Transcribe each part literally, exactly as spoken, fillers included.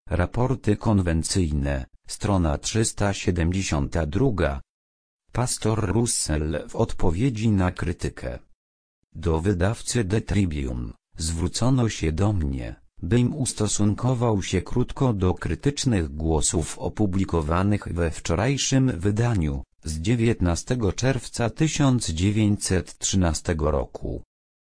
Raporty konwencyjne, strona trzysta siedemdziesiąta druga. Pastor Russell w odpowiedzi na krytykę. Do wydawcy The Tribune zwrócono się do mnie, bym ustosunkował się krótko do krytycznych głosów opublikowanych we wczorajszym wydaniu, z dziewiętnastego czerwca tysiąc dziewięćset trzynastego roku.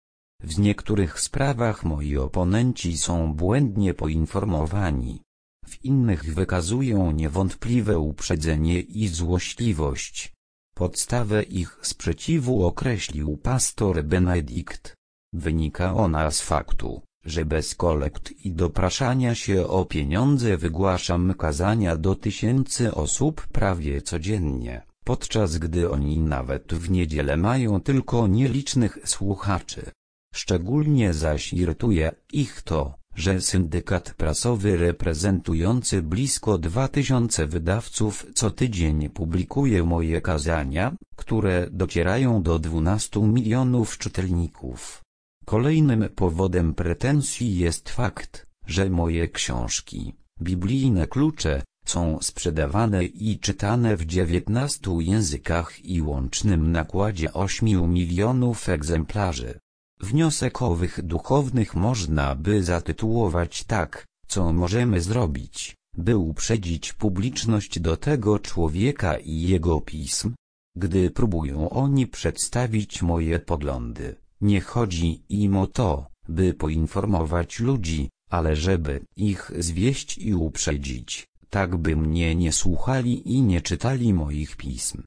W niektórych sprawach moi oponenci są błędnie poinformowani. W innych wykazują niewątpliwe uprzedzenie i złośliwość. Podstawę ich sprzeciwu określił pastor Benedikt. Wynika ona z faktu, że bez kolekt i dopraszania się o pieniądze wygłaszam kazania do tysięcy osób prawie codziennie, podczas gdy oni nawet w niedzielę mają tylko nielicznych słuchaczy. Szczególnie zaś irytuje ich to, że syndykat prasowy reprezentujący blisko dwa tysiące wydawców co tydzień publikuje moje kazania, które docierają do dwunastu milionów czytelników. Kolejnym powodem pretensji jest fakt, że moje książki, biblijne klucze, są sprzedawane i czytane w dziewiętnastu językach i łącznym nakładzie ośmiu milionów egzemplarzy. Wniosek owych duchownych można by zatytułować tak: co możemy zrobić, by uprzedzić publiczność do tego człowieka i jego pism? Gdy próbują oni przedstawić moje poglądy, nie chodzi im o to, by poinformować ludzi, ale żeby ich zwieść i uprzedzić, tak by mnie nie słuchali i nie czytali moich pism.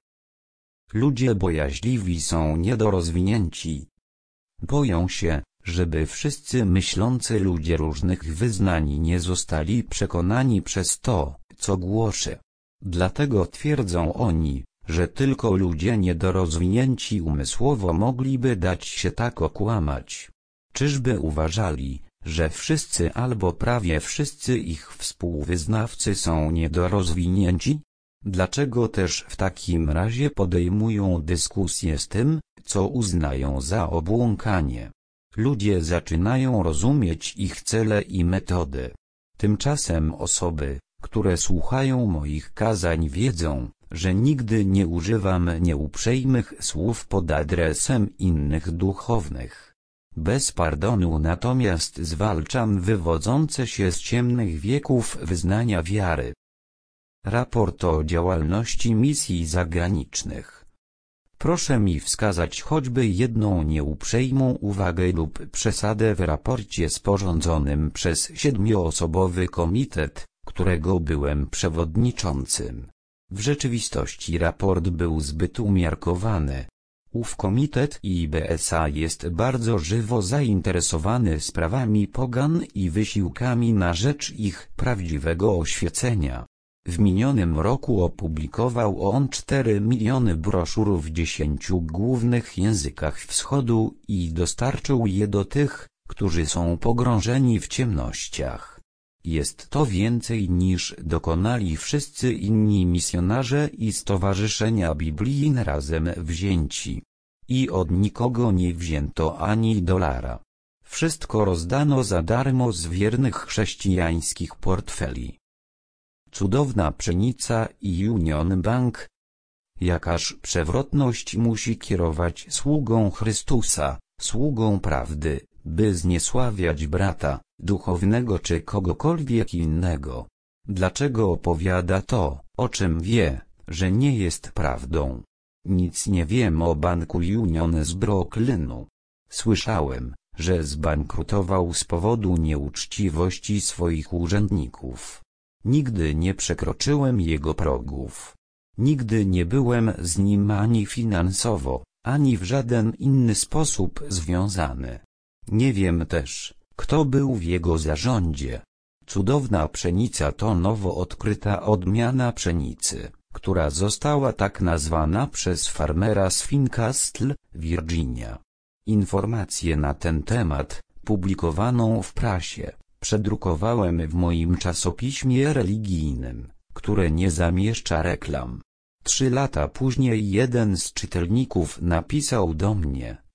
Ludzie bojaźliwi są niedorozwinięci. Boją się, żeby wszyscy myślący ludzie różnych wyznań nie zostali przekonani przez to, co głoszę. Dlatego twierdzą oni, że tylko ludzie niedorozwinięci umysłowo mogliby dać się tak okłamać. Czyżby uważali, że wszyscy albo prawie wszyscy ich współwyznawcy są niedorozwinięci? Dlaczego też w takim razie podejmują dyskusję z tym, co uznają za obłąkanie? Ludzie zaczynają rozumieć ich cele i metody. Tymczasem osoby, które słuchają moich kazań, wiedzą, że nigdy nie używam nieuprzejmych słów pod adresem innych duchownych. Bez pardonu natomiast zwalczam wywodzące się z ciemnych wieków wyznania wiary. Raport o działalności misji zagranicznych. Proszę mi wskazać choćby jedną nieuprzejmą uwagę lub przesadę w raporcie sporządzonym przez siedmioosobowy komitet, którego byłem przewodniczącym. W rzeczywistości raport był zbyt umiarkowany. Ów komitet I B S A jest bardzo żywo zainteresowany sprawami pogan i wysiłkami na rzecz ich prawdziwego oświecenia. W minionym roku opublikował on cztery miliony broszur w dziesięciu głównych językach wschodu i dostarczył je do tych, którzy są pogrążeni w ciemnościach. Jest to więcej niż dokonali wszyscy inni misjonarze i stowarzyszenia biblijne razem wzięci. I od nikogo nie wzięto ani dolara. Wszystko rozdano za darmo z wiernych chrześcijańskich portfeli. Cudowna pszenica i Union Bank. Jakaż przewrotność musi kierować sługą Chrystusa, sługą prawdy, by zniesławiać brata, duchownego czy kogokolwiek innego? Dlaczego opowiada to, o czym wie, że nie jest prawdą? Nic nie wiem o banku Union z Brooklynu. Słyszałem, że zbankrutował z powodu nieuczciwości swoich urzędników. Nigdy nie przekroczyłem jego progów. Nigdy nie byłem z nim ani finansowo, ani w żaden inny sposób związany. Nie wiem też, kto był w jego zarządzie. Cudowna pszenica to nowo odkryta odmiana pszenicy, która została tak nazwana przez farmera z Fincastle, Virginia. Informacje na ten temat, publikowaną w prasie, przedrukowałem w moim czasopiśmie religijnym, które nie zamieszcza reklam. Trzy lata później jeden z czytelników napisał do mnie,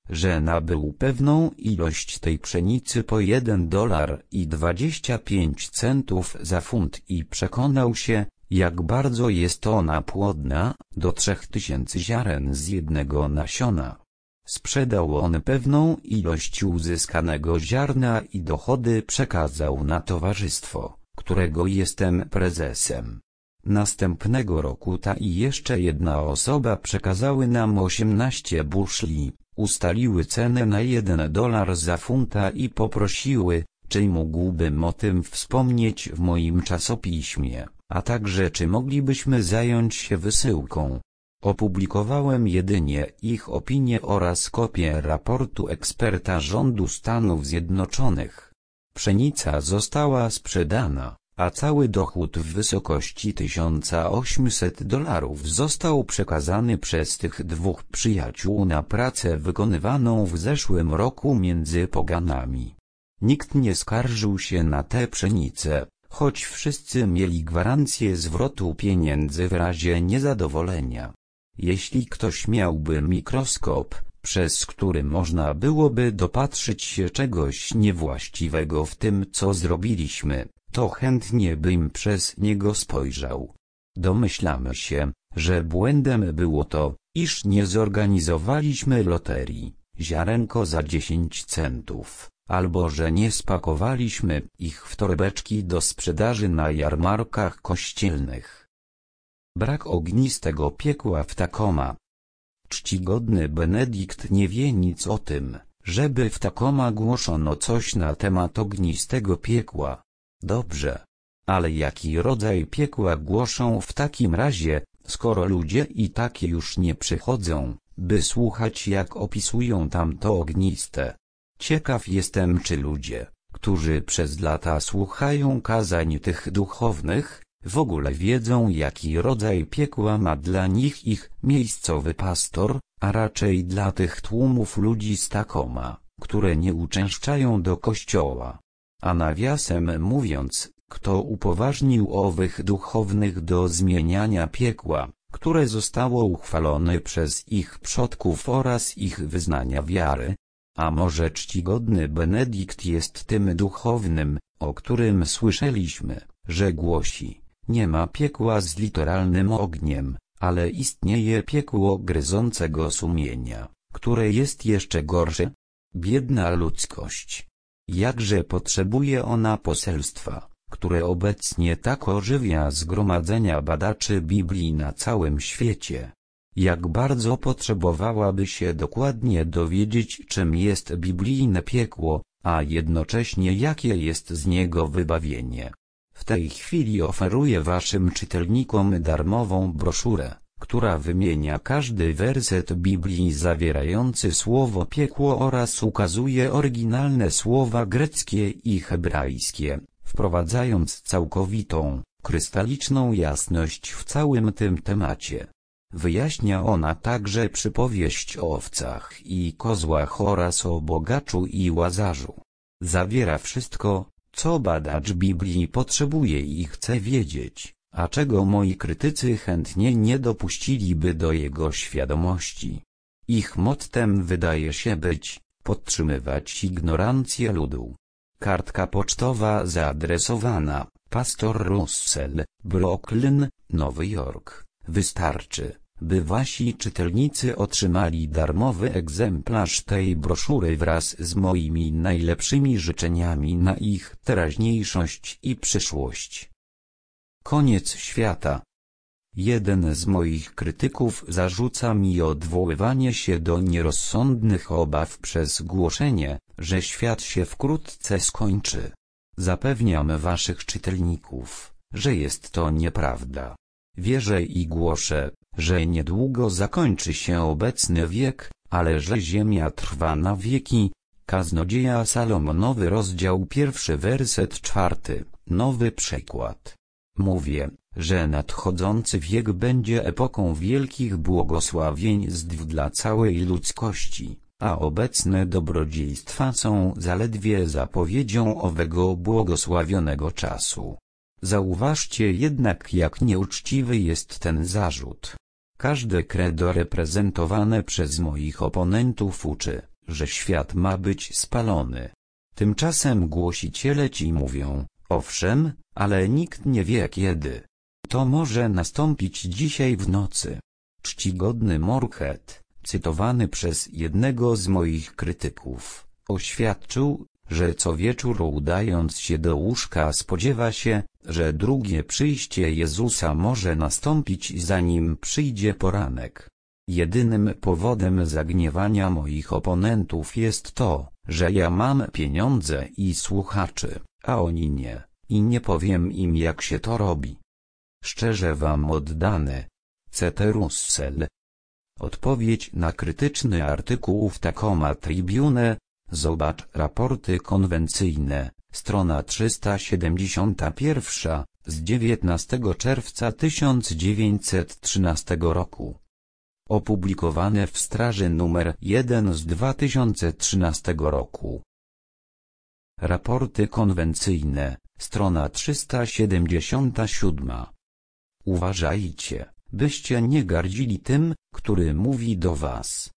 że nabył pewną ilość tej pszenicy po jeden dolar i dwadzieścia pięć centów za funt i przekonał się, jak bardzo jest ona płodna, do trzech tysięcy ziaren z jednego nasiona. Sprzedał on pewną ilość uzyskanego ziarna i dochody przekazał na towarzystwo, którego jestem prezesem. Następnego roku ta i jeszcze jedna osoba przekazały nam osiemnaście buszli, ustaliły cenę na jeden dolar za funta i poprosiły, czy mógłbym o tym wspomnieć w moim czasopiśmie, a także czy moglibyśmy zająć się wysyłką. Opublikowałem jedynie ich opinię oraz kopię raportu eksperta rządu Stanów Zjednoczonych. Pszenica została sprzedana, a cały dochód w wysokości tysiąc osiemset dolarów został przekazany przez tych dwóch przyjaciół na pracę wykonywaną w zeszłym roku między poganami. Nikt nie skarżył się na tę pszenicę, choć wszyscy mieli gwarancję zwrotu pieniędzy w razie niezadowolenia. Jeśli ktoś miałby mikroskop, przez który można byłoby dopatrzyć się czegoś niewłaściwego w tym, co zrobiliśmy, to chętnie bym przez niego spojrzał. Domyślamy się, że błędem było to, iż nie zorganizowaliśmy loterii, ziarenko za dziesięć centów, albo że nie spakowaliśmy ich w torebeczki do sprzedaży na jarmarkach kościelnych. Brak ognistego piekła w Tacoma. Czcigodny Benedikt nie wie nic o tym, żeby w Tacoma głoszono coś na temat ognistego piekła. Dobrze. Ale jaki rodzaj piekła głoszą w takim razie, skoro ludzie i tak już nie przychodzą, by słuchać, jak opisują tam to ogniste? Ciekaw jestem, czy ludzie, którzy przez lata słuchają kazań tych duchownych, w ogóle wiedzą, jaki rodzaj piekła ma dla nich ich miejscowy pastor, a raczej dla tych tłumów ludzi z Tacoma, które nie uczęszczają do kościoła. A nawiasem mówiąc, kto upoważnił owych duchownych do zmieniania piekła, które zostało uchwalone przez ich przodków oraz ich wyznania wiary? A może czcigodny Benedikt jest tym duchownym, o którym słyszeliśmy, że głosi: nie ma piekła z literalnym ogniem, ale istnieje piekło gryzącego sumienia, które jest jeszcze gorsze? Biedna ludzkość! Jakże potrzebuje ona poselstwa, które obecnie tak ożywia zgromadzenia badaczy Biblii na całym świecie. Jak bardzo potrzebowałaby się dokładnie dowiedzieć, czym jest biblijne piekło, a jednocześnie jakie jest z niego wybawienie. W tej chwili oferuję waszym czytelnikom darmową broszurę, która wymienia każdy werset Biblii zawierający słowo piekło oraz ukazuje oryginalne słowa greckie i hebrajskie, wprowadzając całkowitą, krystaliczną jasność w całym tym temacie. Wyjaśnia ona także przypowieść o owcach i kozłach oraz o bogaczu i łazarzu. Zawiera wszystko, co badacz Biblii potrzebuje i chce wiedzieć, a czego moi krytycy chętnie nie dopuściliby do jego świadomości. Ich mottem wydaje się być: podtrzymywać ignorancję ludu. Kartka pocztowa zaadresowana: Pastor Russell, Brooklyn, Nowy Jork. Wystarczy, by wasi czytelnicy otrzymali darmowy egzemplarz tej broszury wraz z moimi najlepszymi życzeniami na ich teraźniejszość i przyszłość. Koniec świata. Jeden z moich krytyków zarzuca mi odwoływanie się do nierozsądnych obaw przez głoszenie, że świat się wkrótce skończy. Zapewniam waszych czytelników, że jest to nieprawda. Wierzę i głoszę, że niedługo zakończy się obecny wiek, ale że ziemia trwa na wieki. Kaznodzieja Salomonowy, rozdział pierwszy, werset czwarty, nowy przekład. Mówię, że nadchodzący wiek będzie epoką wielkich błogosławieństw dla całej ludzkości, a obecne dobrodziejstwa są zaledwie zapowiedzią owego błogosławionego czasu. Zauważcie jednak, jak nieuczciwy jest ten zarzut. Każde credo reprezentowane przez moich oponentów uczy, że świat ma być spalony. Tymczasem głosiciele ci mówią, owszem, ale nikt nie wie kiedy. To może nastąpić dzisiaj w nocy. Czcigodny Moorhead, cytowany przez jednego z moich krytyków, oświadczył, że co wieczór udając się do łóżka spodziewa się, że drugie przyjście Jezusa może nastąpić zanim przyjdzie poranek. Jedynym powodem zagniewania moich oponentów jest to, że ja mam pieniądze i słuchaczy, a oni nie, i nie powiem im jak się to robi. Szczerze wam oddane. C T Russell. Odpowiedź na krytyczny artykuł w Tacoma Tribune. Zobacz raporty konwencyjne, strona trzysta siedemdziesiąta pierwsza, z dziewiętnastego czerwca tysiąc dziewięćset trzynastego roku. Opublikowane w Straży numer jeden z dwa tysiące trzynastego roku. Raporty konwencyjne, strona trzysta siedemdziesiąta siódma. Uważajcie, byście nie gardzili tym, który mówi do was.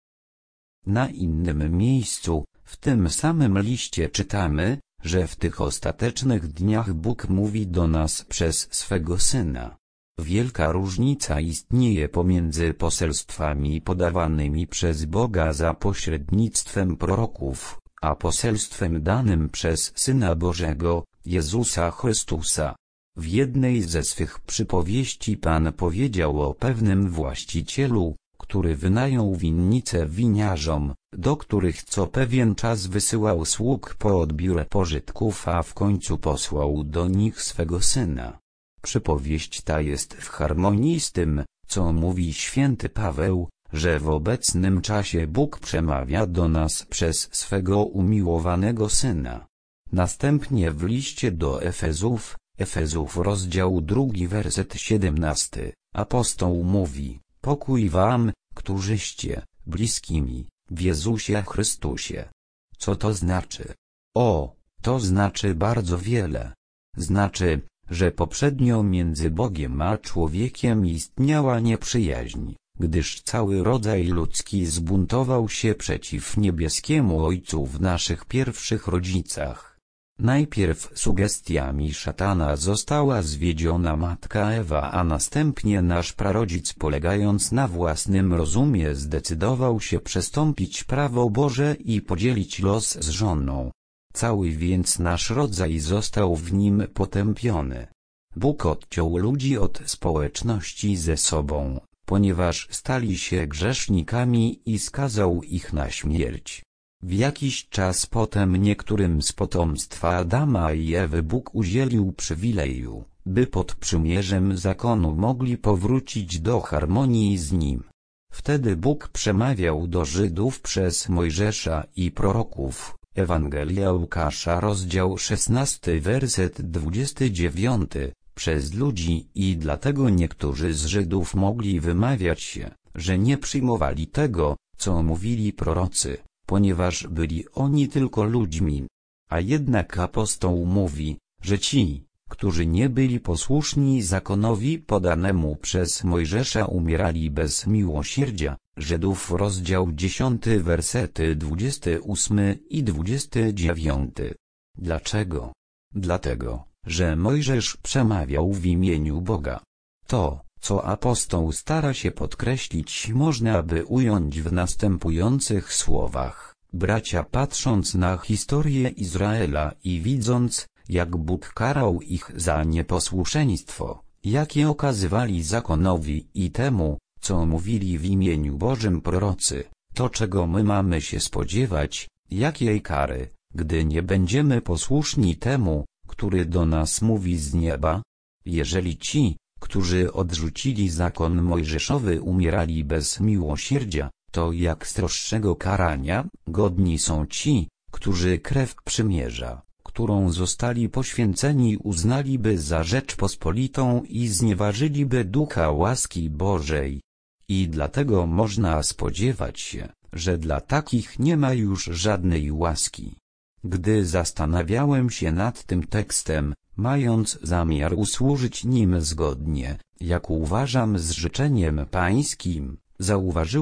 Na innym miejscu, w tym samym liście czytamy, że w tych ostatecznych dniach Bóg mówi do nas przez swego Syna. Wielka różnica istnieje pomiędzy poselstwami podawanymi przez Boga za pośrednictwem proroków, a poselstwem danym przez Syna Bożego, Jezusa Chrystusa. W jednej ze swych przypowieści Pan powiedział o pewnym właścicielu, który wynajął winnice winiarzom, do których co pewien czas wysyłał sług po odbiór pożytków, a w końcu posłał do nich swego Syna. Przypowieść ta jest w harmonii z tym, co mówi święty Paweł, że w obecnym czasie Bóg przemawia do nas przez swego umiłowanego Syna. Następnie w liście do Efezów, Efezów rozdział drugi werset siedemnasty, apostoł mówi, pokój wam, którzyście bliskimi w Jezusie Chrystusie. Co to znaczy? O, to znaczy bardzo wiele. Znaczy, że poprzednio między Bogiem a człowiekiem istniała nieprzyjaźń, gdyż cały rodzaj ludzki zbuntował się przeciw niebieskiemu Ojcu w naszych pierwszych rodzicach. Najpierw sugestiami szatana została zwiedziona matka Ewa, a następnie nasz prarodzic, polegając na własnym rozumie, zdecydował się przestąpić prawo Boże i podzielić los z żoną. Cały więc nasz rodzaj został w nim potępiony. Bóg odciął ludzi od społeczności ze sobą, ponieważ stali się grzesznikami, i skazał ich na śmierć. W jakiś czas potem niektórym z potomstwa Adama i Ewy Bóg udzielił przywileju, by pod przymierzem zakonu mogli powrócić do harmonii z Nim. Wtedy Bóg przemawiał do Żydów przez Mojżesza i proroków. Ewangelia Łukasza rozdział szesnasty werset dwudziesty dziewiąty, przez ludzi, i dlatego niektórzy z Żydów mogli wymawiać się, że nie przyjmowali tego, co mówili prorocy, ponieważ byli oni tylko ludźmi. A jednak apostoł mówi, że ci, którzy nie byli posłuszni zakonowi podanemu przez Mojżesza, umierali bez miłosierdzia. Żydów rozdział dziesiąty wersety dwudziesty ósmy i dwudziesty dziewiąty. Dlaczego? Dlatego, że Mojżesz przemawiał w imieniu Boga. To, co apostoł stara się podkreślić, można by ująć w następujących słowach. Bracia, patrząc na historię Izraela i widząc, jak Bóg karał ich za nieposłuszeństwo, jakie okazywali zakonowi i temu, co mówili w imieniu Bożym prorocy, to czego my mamy się spodziewać, jakiej kary, gdy nie będziemy posłuszni temu, który do nas mówi z nieba? Jeżeli ci, którzy odrzucili zakon mojżeszowy, umierali bez miłosierdzia, to jak sroższego karania godni są ci, którzy krew przymierza, którą zostali poświęceni, uznaliby za rzecz pospolitą i znieważyliby ducha łaski Bożej. I dlatego można spodziewać się, że dla takich nie ma już żadnej łaski. Gdy zastanawiałem się nad tym tekstem, mając zamiar usłużyć nim zgodnie, jak uważam, z życzeniem pańskim, zauważyłem,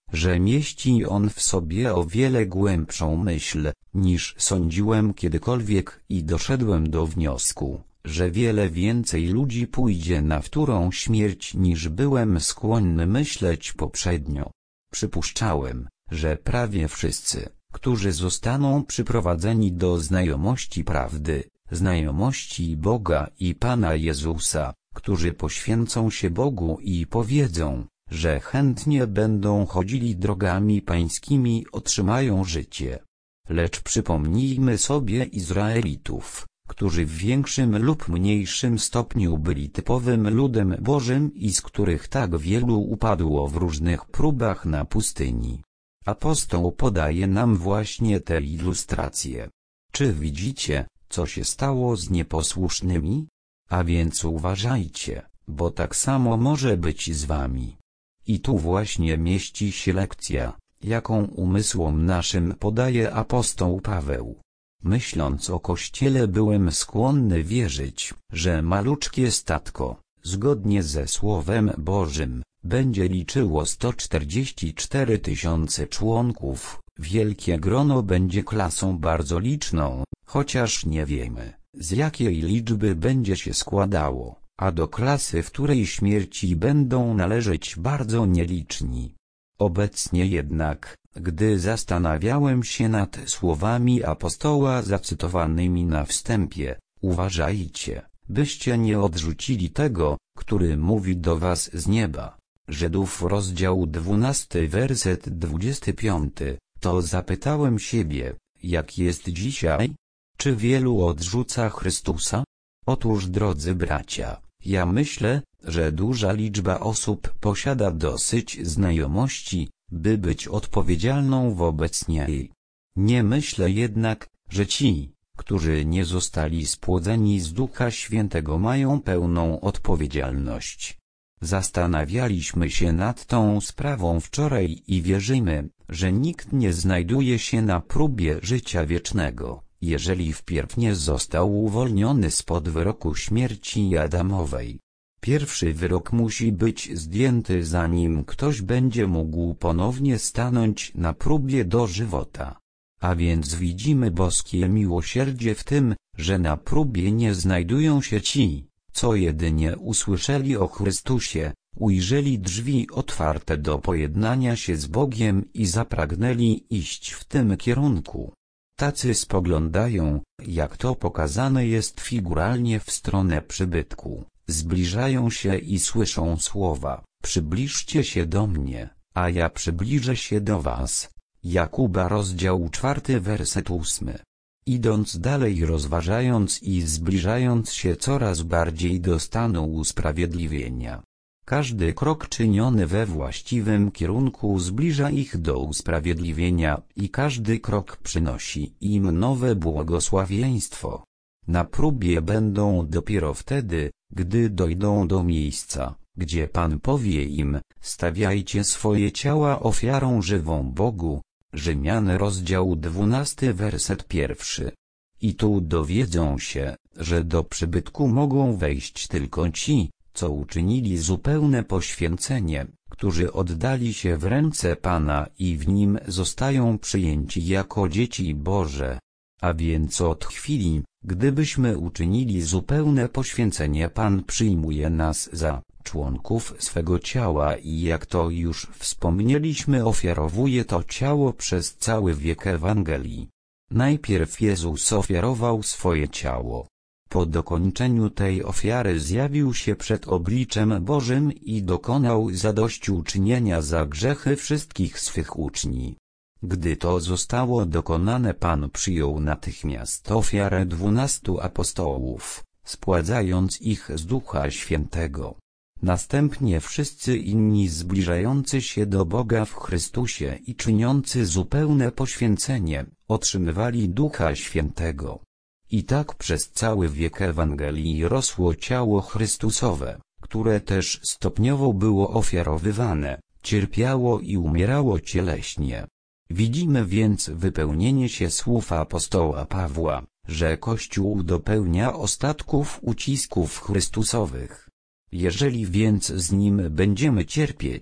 że mieści on w sobie o wiele głębszą myśl, niż sądziłem kiedykolwiek i doszedłem do wniosku, że wiele więcej ludzi pójdzie na wtórą śmierć niż byłem skłonny myśleć poprzednio. Przypuszczałem, że prawie wszyscy, którzy zostaną przyprowadzeni do znajomości prawdy, znajomości Boga i Pana Jezusa, którzy poświęcą się Bogu i powiedzą, że chętnie będą chodzili drogami pańskimi, otrzymają życie. Lecz przypomnijmy sobie Izraelitów, którzy w większym lub mniejszym stopniu byli typowym ludem Bożym i z których tak wielu upadło w różnych próbach na pustyni. Apostoł podaje nam właśnie te ilustracje. Czy widzicie, co się stało z nieposłusznymi? A więc uważajcie, bo tak samo może być z wami. I tu właśnie mieści się lekcja, jaką umysłom naszym podaje apostoł Paweł. Myśląc o Kościele, byłem skłonny wierzyć, że maluczkie statko, zgodnie ze Słowem Bożym, będzie liczyło sto czterdzieści cztery tysiące członków, wielkie grono będzie klasą bardzo liczną, chociaż nie wiemy, z jakiej liczby będzie się składało, a do klasy wtórej śmierci będą należeć bardzo nieliczni. Obecnie jednak, gdy zastanawiałem się nad słowami apostoła zacytowanymi na wstępie, uważajcie, byście nie odrzucili tego, który mówi do was z nieba. Żydów rozdział dwunasty werset dwudziesty piąty, to zapytałem siebie, jak jest dzisiaj? Czy wielu odrzuca Chrystusa? Otóż, drodzy bracia, ja myślę, że duża liczba osób posiada dosyć znajomości, by być odpowiedzialną wobec niej. Nie myślę jednak, że ci, którzy nie zostali spłodzeni z Ducha Świętego, mają pełną odpowiedzialność. Zastanawialiśmy się nad tą sprawą wczoraj i wierzymy, że nikt nie znajduje się na próbie życia wiecznego, jeżeli wpierw nie został uwolniony spod wyroku śmierci Adamowej. Pierwszy wyrok musi być zdjęty, zanim ktoś będzie mógł ponownie stanąć na próbie do żywota. A więc widzimy boskie miłosierdzie w tym, że na próbie nie znajdują się ci, co jedynie usłyszeli o Chrystusie, ujrzeli drzwi otwarte do pojednania się z Bogiem i zapragnęli iść w tym kierunku. Tacy spoglądają, jak to pokazane jest figuralnie w stronę przybytku, zbliżają się i słyszą słowa: przybliżcie się do mnie, a ja przybliżę się do was. Jakuba rozdział czwarty werset ósmy. Idąc dalej, rozważając i zbliżając się coraz bardziej do stanu usprawiedliwienia. Każdy krok czyniony we właściwym kierunku zbliża ich do usprawiedliwienia i każdy krok przynosi im nowe błogosławieństwo. Na próbie będą dopiero wtedy, gdy dojdą do miejsca, gdzie Pan powie im: stawiajcie swoje ciała ofiarą żywą Bogu. Rzymian rozdział dwunasty werset pierwszy. I tu dowiedzą się, że do przybytku mogą wejść tylko ci, co uczynili zupełne poświęcenie, którzy oddali się w ręce Pana i w Nim zostają przyjęci jako dzieci Boże. A więc od chwili, gdybyśmy uczynili zupełne poświęcenie, Pan przyjmuje nas za członków swego ciała i, jak to już wspomnieliśmy, ofiarowuje to ciało przez cały wiek Ewangelii. Najpierw Jezus ofiarował swoje ciało. Po dokończeniu tej ofiary zjawił się przed obliczem Bożym i dokonał zadośćuczynienia za grzechy wszystkich swych uczniów. Gdy to zostało dokonane, Pan przyjął natychmiast ofiarę dwunastu apostołów, spładzając ich z Ducha Świętego. Następnie wszyscy inni zbliżający się do Boga w Chrystusie i czyniący zupełne poświęcenie, otrzymywali Ducha Świętego. I tak przez cały wiek Ewangelii rosło ciało Chrystusowe, które też stopniowo było ofiarowywane, cierpiało i umierało cieleśnie. Widzimy więc wypełnienie się słów apostoła Pawła, że Kościół dopełnia ostatków ucisków Chrystusowych. Jeżeli więc z Nim będziemy cierpieć,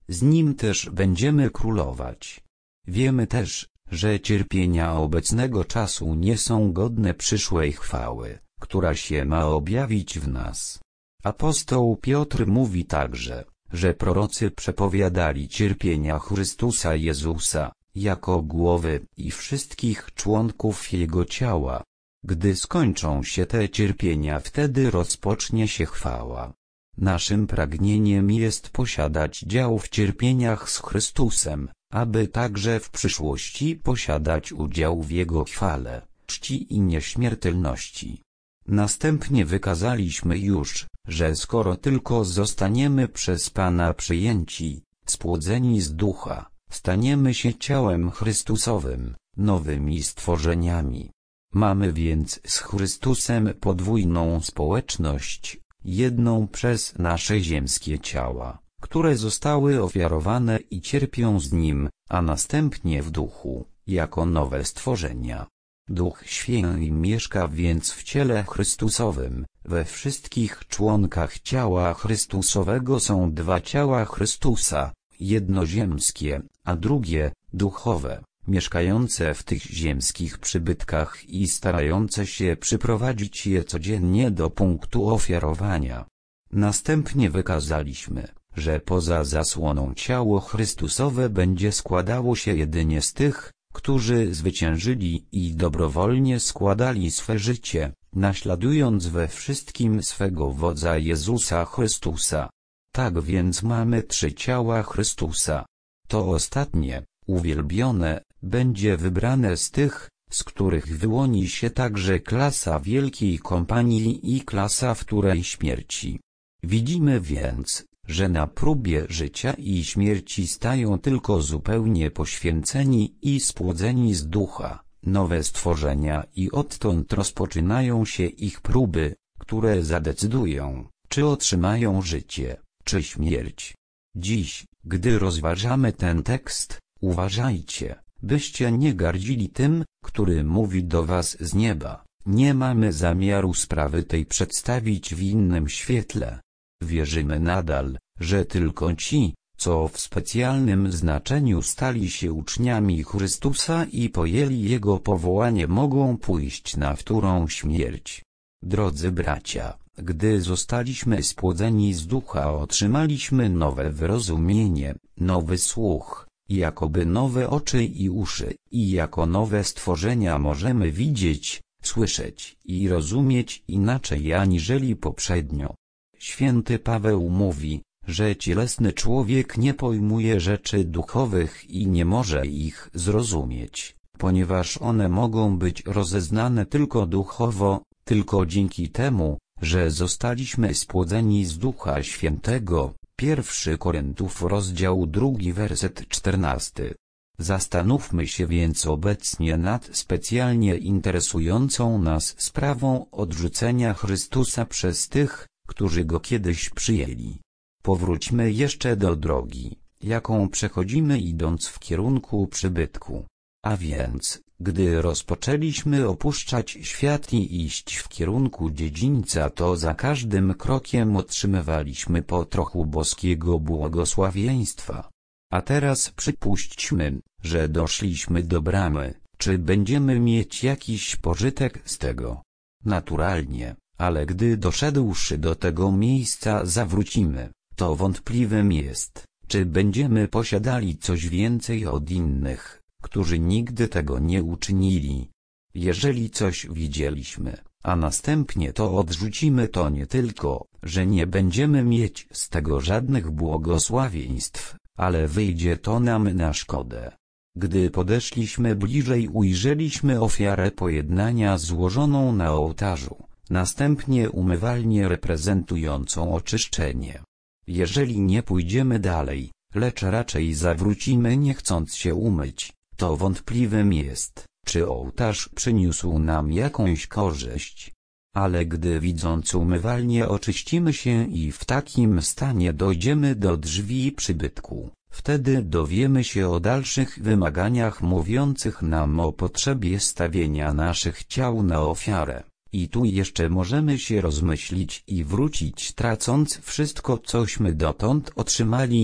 z Nim też będziemy królować. Wiemy też, że cierpienia obecnego czasu nie są godne przyszłej chwały, która się ma objawić w nas. Apostoł Piotr mówi także, że prorocy przepowiadali cierpienia Chrystusa Jezusa, jako głowy i wszystkich członków Jego ciała. Gdy skończą się te cierpienia, wtedy rozpocznie się chwała. Naszym pragnieniem jest posiadać dział w cierpieniach z Chrystusem, aby także w przyszłości posiadać udział w Jego chwale, czci i nieśmiertelności. Następnie wykazaliśmy już, że skoro tylko zostaniemy przez Pana przyjęci, spłodzeni z Ducha, staniemy się ciałem Chrystusowym, nowymi stworzeniami. Mamy więc z Chrystusem podwójną społeczność, jedną przez nasze ziemskie ciała, które zostały ofiarowane i cierpią z Nim, a następnie w Duchu, jako nowe stworzenia. Duch Święty mieszka więc w ciele Chrystusowym. We wszystkich członkach ciała Chrystusowego są dwa ciała Chrystusa, jedno ziemskie, a drugie, duchowe, mieszkające w tych ziemskich przybytkach i starające się przyprowadzić je codziennie do punktu ofiarowania. Następnie wykazaliśmy, że poza zasłoną ciało Chrystusowe będzie składało się jedynie z tych, którzy zwyciężyli i dobrowolnie składali swe życie, naśladując we wszystkim swego wodza Jezusa Chrystusa. Tak więc mamy trzy ciała Chrystusa. To ostatnie, uwielbione, będzie wybrane z tych, z których wyłoni się także klasa wielkiej kompanii i klasa wtórej śmierci. Widzimy więc, że na próbie życia i śmierci stają tylko zupełnie poświęceni i spłodzeni z Ducha, nowe stworzenia i odtąd rozpoczynają się ich próby, które zadecydują, czy otrzymają życie, czy śmierć. Dziś, gdy rozważamy ten tekst, uważajcie, byście nie gardzili tym, który mówi do was z nieba. Nie mamy zamiaru sprawy tej przedstawić w innym świetle. Wierzymy nadal, że tylko ci, co w specjalnym znaczeniu stali się uczniami Chrystusa i pojęli Jego powołanie, mogą pójść na wtórą śmierć. Drodzy bracia, gdy zostaliśmy spłodzeni z Ducha, otrzymaliśmy nowe wyrozumienie, nowy słuch, jakoby nowe oczy i uszy, i jako nowe stworzenia możemy widzieć, słyszeć i rozumieć inaczej aniżeli poprzednio. Święty Paweł mówi, że cielesny człowiek nie pojmuje rzeczy duchowych i nie może ich zrozumieć, ponieważ one mogą być rozeznane tylko duchowo, tylko dzięki temu, że zostaliśmy spłodzeni z Ducha Świętego. Pierwszy Koryntiów rozdział drugi werset czternasty. Zastanówmy się więc obecnie nad specjalnie interesującą nas sprawą odrzucenia Chrystusa przez tych, którzy Go kiedyś przyjęli. Powróćmy jeszcze do drogi, jaką przechodzimy idąc w kierunku przybytku. A więc, gdy rozpoczęliśmy opuszczać świat i iść w kierunku dziedzińca, to za każdym krokiem otrzymywaliśmy po trochu boskiego błogosławieństwa. A teraz przypuśćmy, że doszliśmy do bramy, czy będziemy mieć jakiś pożytek z tego? Naturalnie, ale gdy doszedłszy do tego miejsca zawrócimy, to wątpliwym jest, czy będziemy posiadali coś więcej od innych, którzy nigdy tego nie uczynili. Jeżeli coś widzieliśmy, a następnie to odrzucimy, to nie tylko, że nie będziemy mieć z tego żadnych błogosławieństw, ale wyjdzie to nam na szkodę. Gdy podeszliśmy bliżej, ujrzeliśmy ofiarę pojednania złożoną na ołtarzu, następnie umywalnię reprezentującą oczyszczenie. Jeżeli nie pójdziemy dalej, lecz raczej zawrócimy nie chcąc się umyć, to wątpliwym jest, czy ołtarz przyniósł nam jakąś korzyść. Ale gdy widząc umywalnię oczyścimy się i w takim stanie dojdziemy do drzwi przybytku, wtedy dowiemy się o dalszych wymaganiach mówiących nam o potrzebie stawienia naszych ciał na ofiarę. I tu jeszcze możemy się rozmyślić i wrócić, tracąc wszystko, cośmy dotąd otrzymali,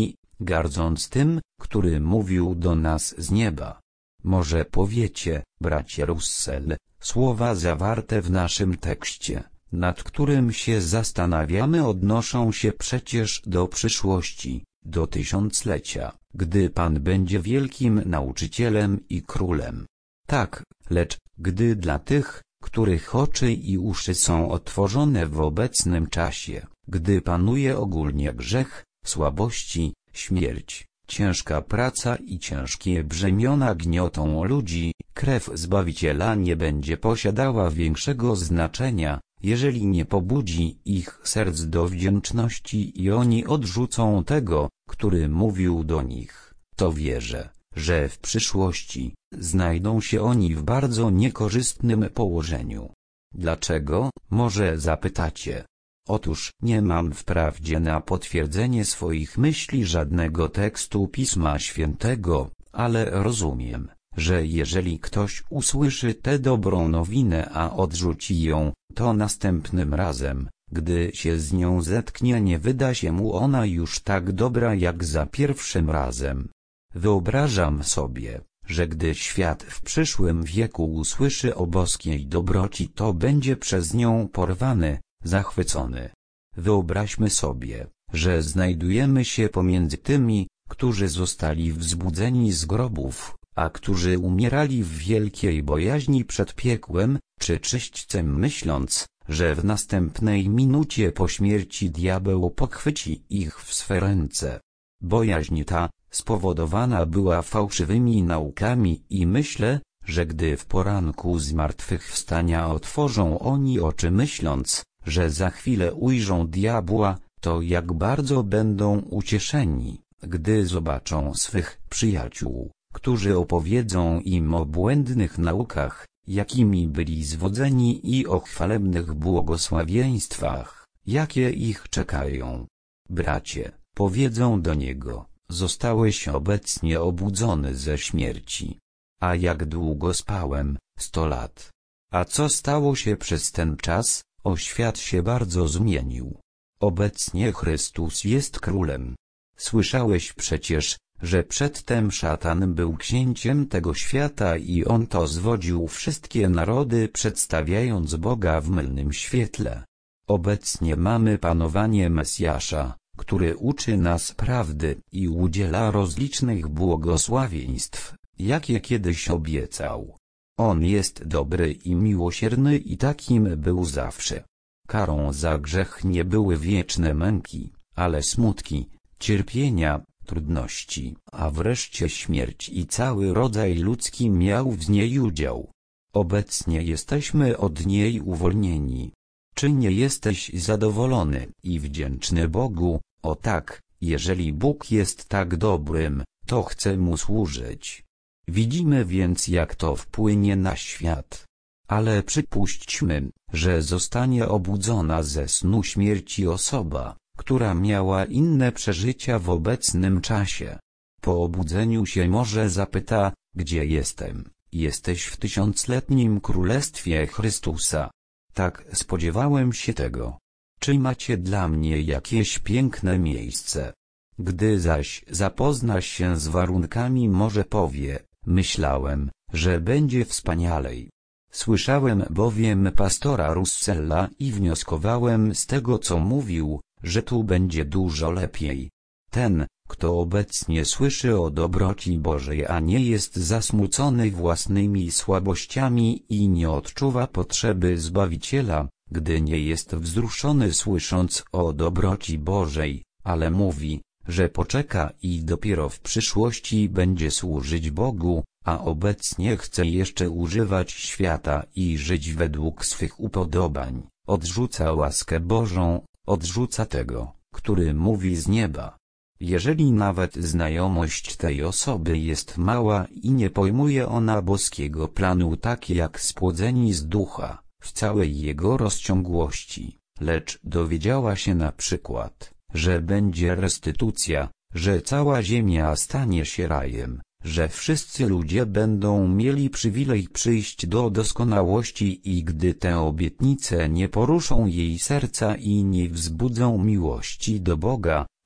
gardząc tym, który mówił do nas z nieba. Może powiecie, bracie Russell, słowa zawarte w naszym tekście, nad którym się zastanawiamy, odnoszą się przecież do przyszłości, do tysiąclecia, gdy Pan będzie wielkim nauczycielem i królem. Tak, lecz gdy dla tych, których oczy i uszy są otworzone w obecnym czasie, gdy panuje ogólnie grzech, słabości, śmierć, ciężka praca i ciężkie brzemiona gniotą ludzi, krew Zbawiciela nie będzie posiadała większego znaczenia, jeżeli nie pobudzi ich serc do wdzięczności i oni odrzucą tego, który mówił do nich, to wierzę, że w przyszłości znajdą się oni w bardzo niekorzystnym położeniu. Dlaczego, może zapytacie? Otóż nie mam wprawdzie na potwierdzenie swoich myśli żadnego tekstu Pisma Świętego, ale rozumiem, że jeżeli ktoś usłyszy tę dobrą nowinę, a odrzuci ją, to następnym razem, gdy się z nią zetknie, nie wyda się mu ona już tak dobra jak za pierwszym razem. Wyobrażam sobie, że gdy świat w przyszłym wieku usłyszy o boskiej dobroci, to będzie przez nią porwany, zachwycony. Wyobraźmy sobie, że znajdujemy się pomiędzy tymi, którzy zostali wzbudzeni z grobów, a którzy umierali w wielkiej bojaźni przed piekłem, czy czyśćcem, myśląc, że w następnej minucie po śmierci diabeł pochwyci ich w swe ręce. Bojaźń ta spowodowana była fałszywymi naukami i myślę, że gdy w poranku zmartwychwstania otworzą oni oczy, myśląc, że za chwilę ujrzą diabła, to jak bardzo będą ucieszeni, gdy zobaczą swych przyjaciół, którzy opowiedzą im o błędnych naukach, jakimi byli zwodzeni, i o chwalebnych błogosławieństwach, jakie ich czekają. Bracie, powiedzą do niego: zostałeś obecnie obudzony ze śmierci. A jak długo spałem? Sto lat. A co stało się przez ten czas? O, świat się bardzo zmienił. Obecnie Chrystus jest królem. Słyszałeś przecież, że przedtem szatan był księciem tego świata i on to zwodził wszystkie narody, przedstawiając Boga w mylnym świetle. Obecnie mamy panowanie Mesjasza, który uczy nas prawdy i udziela rozlicznych błogosławieństw, jakie kiedyś obiecał. On jest dobry i miłosierny i takim był zawsze. Karą za grzech nie były wieczne męki, ale smutki, cierpienia, trudności, a wreszcie śmierć, i cały rodzaj ludzki miał w niej udział. Obecnie jesteśmy od niej uwolnieni. Czy nie jesteś zadowolony i wdzięczny Bogu? O tak, jeżeli Bóg jest tak dobrym, to chcę Mu służyć. Widzimy więc, jak to wpłynie na świat. Ale przypuśćmy, że zostanie obudzona ze snu śmierci osoba, która miała inne przeżycia w obecnym czasie. Po obudzeniu się może zapyta: gdzie jestem? Jesteś w tysiącletnim królestwie Chrystusa. Tak, spodziewałem się tego. Czy macie dla mnie jakieś piękne miejsce? Gdy zaś zapozna się z warunkami, może powie: myślałem, że będzie wspanialej. Słyszałem bowiem pastora Russella i wnioskowałem z tego, co mówił, że tu będzie dużo lepiej. Ten, kto obecnie słyszy o dobroci Bożej, a nie jest zasmucony własnymi słabościami i nie odczuwa potrzeby Zbawiciela, gdy nie jest wzruszony słysząc o dobroci Bożej, ale mówi, że poczeka i dopiero w przyszłości będzie służyć Bogu, a obecnie chce jeszcze używać świata i żyć według swych upodobań, odrzuca łaskę Bożą, odrzuca tego, który mówi z nieba. Jeżeli nawet znajomość tej osoby jest mała i nie pojmuje ona boskiego planu tak jak spłodzeni z ducha, w całej jego rozciągłości, lecz dowiedziała się na przykład, że będzie restytucja, że cała ziemia stanie się rajem, że wszyscy ludzie będą mieli przywilej przyjść do doskonałości, i gdy te obietnice nie poruszą jej serca i nie wzbudzą miłości do Boga,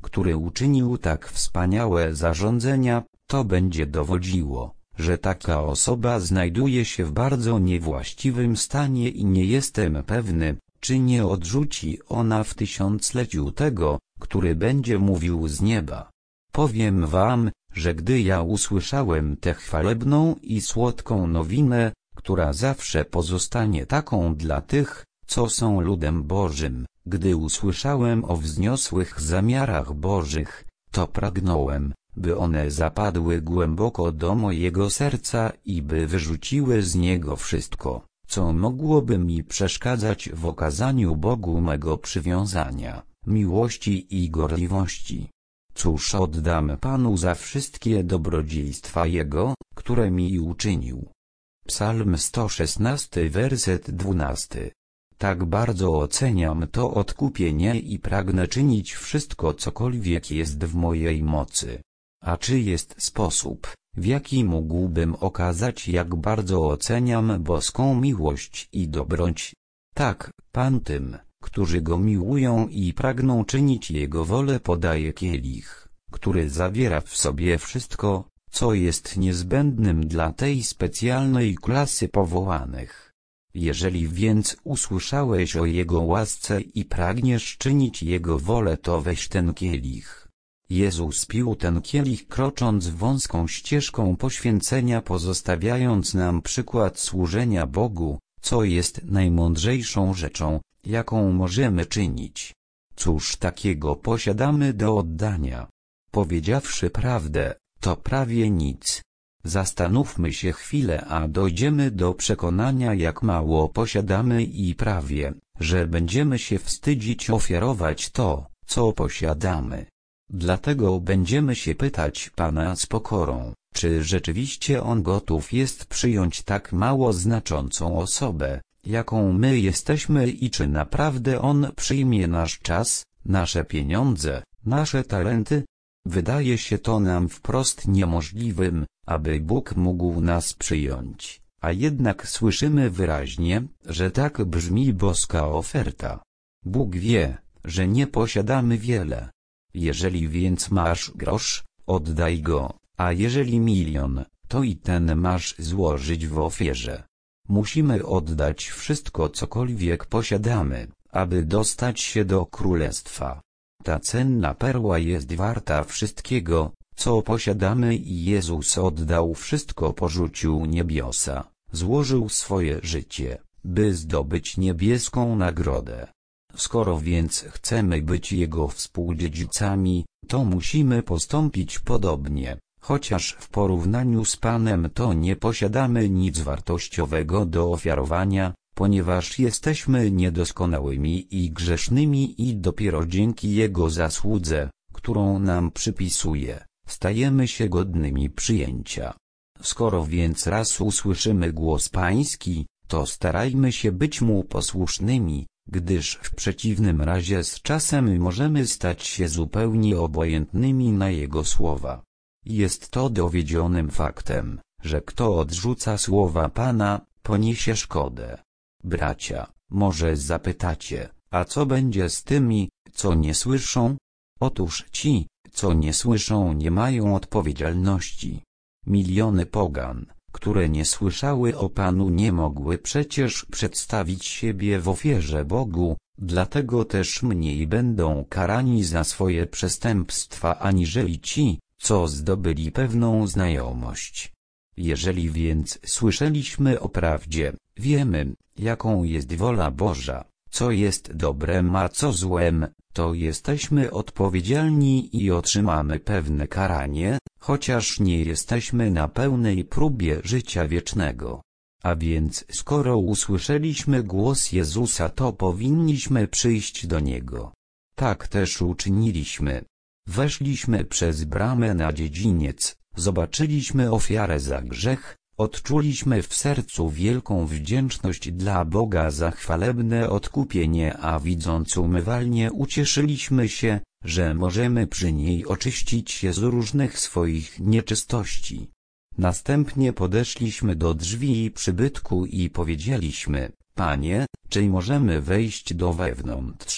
który uczynił tak wspaniałe zarządzenia, to będzie dowodziło, że taka osoba znajduje się w bardzo niewłaściwym stanie i nie jestem pewny, czy nie odrzuci ona w tysiącleciu tego, który będzie mówił z nieba. Powiem wam, że gdy ja usłyszałem tę chwalebną i słodką nowinę, która zawsze pozostanie taką dla tych, co są ludem Bożym, gdy usłyszałem o wzniosłych zamiarach Bożych, to pragnąłem, by one zapadły głęboko do mojego serca i by wyrzuciły z niego wszystko, co mogłoby mi przeszkadzać w okazaniu Bogu mego przywiązania, miłości i gorliwości. Cóż oddam Panu za wszystkie dobrodziejstwa Jego, które mi uczynił. Psalm sto szesnasty, werset dwunasty. Tak bardzo oceniam to odkupienie i pragnę czynić wszystko, cokolwiek jest w mojej mocy. A czy jest sposób, w jaki mógłbym okazać, jak bardzo oceniam boską miłość i dobroć? Tak, Pan tym, którzy Go miłują i pragną czynić Jego wolę, podaje kielich, który zawiera w sobie wszystko, co jest niezbędnym dla tej specjalnej klasy powołanych. Jeżeli więc usłyszałeś o Jego łasce i pragniesz czynić Jego wolę, to weź ten kielich. Jezus pił ten kielich, krocząc wąską ścieżką poświęcenia, pozostawiając nam przykład służenia Bogu, co jest najmądrzejszą rzeczą, jaką możemy czynić. Cóż takiego posiadamy do oddania? Powiedziawszy prawdę, to prawie nic. Zastanówmy się chwilę, a dojdziemy do przekonania, jak mało posiadamy i prawie, że będziemy się wstydzić ofiarować to, co posiadamy. Dlatego będziemy się pytać Pana z pokorą, czy rzeczywiście On gotów jest przyjąć tak mało znaczącą osobę, jaką my jesteśmy, i czy naprawdę On przyjmie nasz czas, nasze pieniądze, nasze talenty? Wydaje się to nam wprost niemożliwym, aby Bóg mógł nas przyjąć, a jednak słyszymy wyraźnie, że tak brzmi boska oferta. Bóg wie, że nie posiadamy wiele. Jeżeli więc masz grosz, oddaj go, a jeżeli milion, to i ten masz złożyć w ofierze. Musimy oddać wszystko, cokolwiek posiadamy, aby dostać się do królestwa. Ta cenna perła jest warta wszystkiego, co posiadamy, i Jezus oddał wszystko, porzucił niebiosa, złożył swoje życie, by zdobyć niebieską nagrodę. Skoro więc chcemy być Jego współdziedzicami, to musimy postąpić podobnie, chociaż w porównaniu z Panem to nie posiadamy nic wartościowego do ofiarowania, ponieważ jesteśmy niedoskonałymi i grzesznymi i dopiero dzięki Jego zasłudze, którą nam przypisuje, stajemy się godnymi przyjęcia. Skoro więc raz usłyszymy głos Pański, to starajmy się być Mu posłusznymi, gdyż w przeciwnym razie z czasem możemy stać się zupełnie obojętnymi na Jego słowa. Jest to dowiedzionym faktem, że kto odrzuca słowa Pana, poniesie szkodę. Bracia, może zapytacie, a co będzie z tymi, co nie słyszą? Otóż ci, co nie słyszą, nie mają odpowiedzialności. Miliony pogan, które nie słyszały o Panu, nie mogły przecież przedstawić siebie w ofierze Bogu, dlatego też mniej będą karani za swoje przestępstwa aniżeli ci, co zdobyli pewną znajomość. Jeżeli więc słyszeliśmy o prawdzie, wiemy, jaką jest wola Boża, co jest dobrem a co złem, to jesteśmy odpowiedzialni i otrzymamy pewne karanie, chociaż nie jesteśmy na pełnej próbie życia wiecznego. A więc skoro usłyszeliśmy głos Jezusa, to powinniśmy przyjść do Niego. Tak też uczyniliśmy. Weszliśmy przez bramę na dziedziniec, zobaczyliśmy ofiarę za grzech, odczuliśmy w sercu wielką wdzięczność dla Boga za chwalebne odkupienie, a widząc umywalnię ucieszyliśmy się, że możemy przy niej oczyścić się z różnych swoich nieczystości. Następnie podeszliśmy do drzwi przybytku i powiedzieliśmy: Panie, czy możemy wejść do wewnątrz?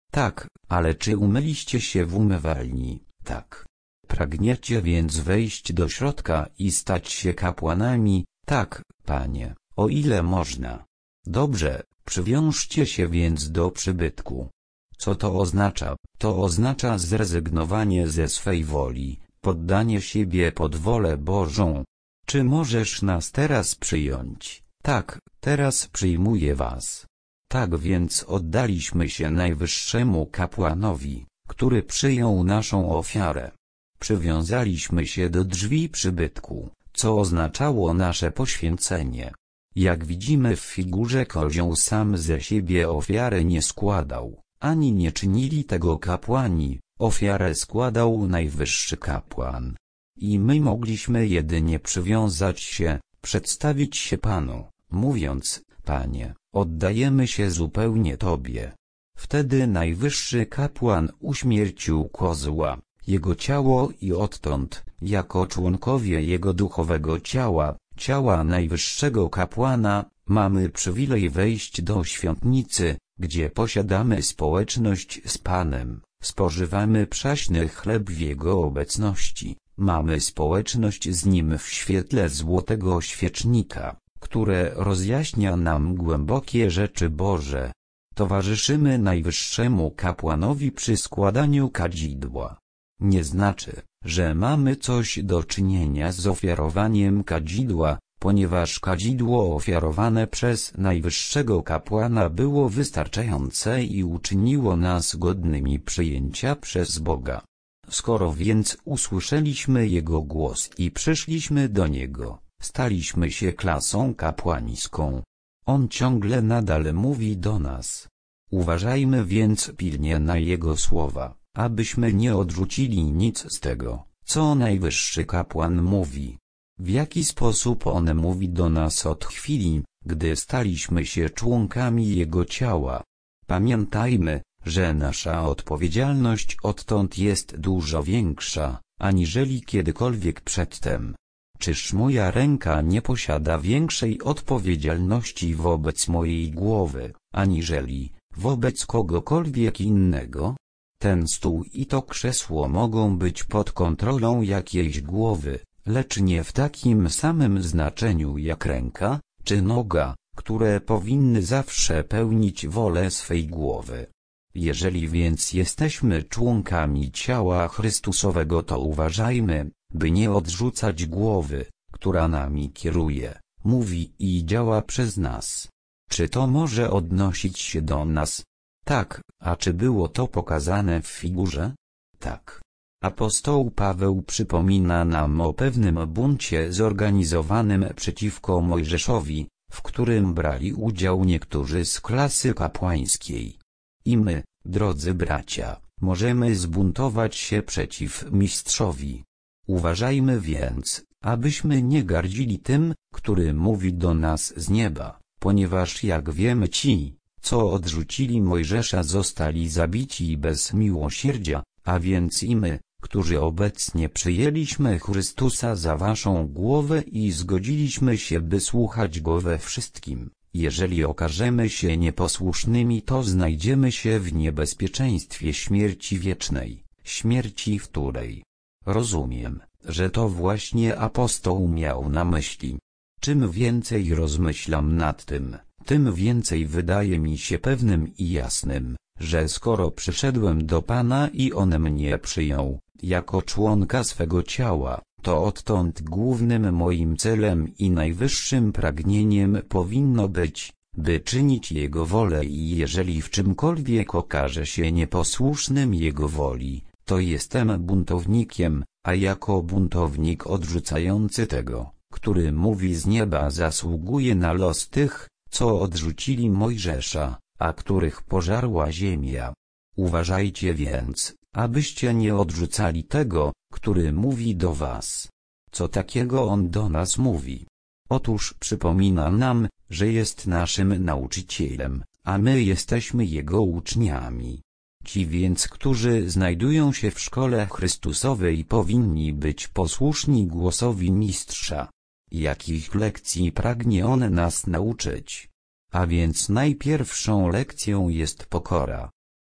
Tak, ale czy umyliście się w umywalni? Tak. Pragniecie więc wejść do środka i stać się kapłanami? Tak, Panie, o ile można. Dobrze, przywiążcie się więc do przybytku. Co to oznacza? To oznacza zrezygnowanie ze swej woli, poddanie siebie pod wolę Bożą. Czy możesz nas teraz przyjąć? Tak, teraz przyjmuję was. Tak więc oddaliśmy się najwyższemu kapłanowi, który przyjął naszą ofiarę. Przywiązaliśmy się do drzwi przybytku, co oznaczało nasze poświęcenie. Jak widzimy w figurze kozioł sam ze siebie ofiary nie składał, ani nie czynili tego kapłani, ofiarę składał najwyższy kapłan. I my mogliśmy jedynie przywiązać się, przedstawić się Panu, mówiąc: Panie, oddajemy się zupełnie Tobie. Wtedy najwyższy kapłan uśmiercił kozła, jego ciało i odtąd, jako członkowie jego duchowego ciała, ciała najwyższego kapłana, mamy przywilej wejść do świątnicy, gdzie posiadamy społeczność z Panem, spożywamy przaśny chleb w Jego obecności, mamy społeczność z Nim w świetle złotego świecznika, które rozjaśnia nam głębokie rzeczy Boże. Towarzyszymy najwyższemu kapłanowi przy składaniu kadzidła. Nie znaczy, że mamy coś do czynienia z ofiarowaniem kadzidła, ponieważ kadzidło ofiarowane przez najwyższego kapłana było wystarczające i uczyniło nas godnymi przyjęcia przez Boga. Skoro więc usłyszeliśmy Jego głos i przyszliśmy do Niego, staliśmy się klasą kapłańską. On ciągle nadal mówi do nas. Uważajmy więc pilnie na Jego słowa, abyśmy nie odrzucili nic z tego, co najwyższy kapłan mówi. W jaki sposób on mówi do nas od chwili, gdy staliśmy się członkami Jego ciała. Pamiętajmy, że nasza odpowiedzialność odtąd jest dużo większa, aniżeli kiedykolwiek przedtem. Czyż moja ręka nie posiada większej odpowiedzialności wobec mojej głowy, aniżeli wobec kogokolwiek innego? Ten stół i to krzesło mogą być pod kontrolą jakiejś głowy, lecz nie w takim samym znaczeniu jak ręka, czy noga, które powinny zawsze pełnić wolę swej głowy. Jeżeli więc jesteśmy członkami ciała Chrystusowego, to uważajmy, by nie odrzucać głowy, która nami kieruje, mówi i działa przez nas. Czy to może odnosić się do nas? Tak, a czy było to pokazane w figurze? Tak. Apostoł Paweł przypomina nam o pewnym buncie zorganizowanym przeciwko Mojżeszowi, w którym brali udział niektórzy z klasy kapłańskiej. I my, drodzy bracia, możemy zbuntować się przeciw mistrzowi. Uważajmy więc, abyśmy nie gardzili tym, który mówi do nas z nieba, ponieważ jak wiemy ci, co odrzucili Mojżesza, zostali zabici bez miłosierdzia, a więc i my, którzy obecnie przyjęliśmy Chrystusa za waszą głowę i zgodziliśmy się, by słuchać Go we wszystkim. Jeżeli okażemy się nieposłusznymi, to znajdziemy się w niebezpieczeństwie śmierci wiecznej, śmierci, w której rozumiem, że to właśnie apostoł miał na myśli. Czym więcej rozmyślam nad tym, tym więcej wydaje mi się pewnym i jasnym, że skoro przyszedłem do Pana i On mnie przyjął, jako członka swego ciała, to odtąd głównym moim celem i najwyższym pragnieniem powinno być, by czynić Jego wolę, i jeżeli w czymkolwiek okaże się nieposłusznym Jego woli, to jestem buntownikiem, a jako buntownik odrzucający tego, który mówi z nieba, zasługuje na los tych, co odrzucili Mojżesza, a których pożarła ziemia. Uważajcie więc, abyście nie odrzucali tego, który mówi do was. Co takiego on do nas mówi? Otóż przypomina nam, że jest naszym nauczycielem, a my jesteśmy jego uczniami. Ci więc, którzy znajdują się w szkole Chrystusowej, powinni być posłuszni głosowi mistrza. Jakich lekcji pragnie on nas nauczyć? A więc najpierwszą lekcją jest pokora.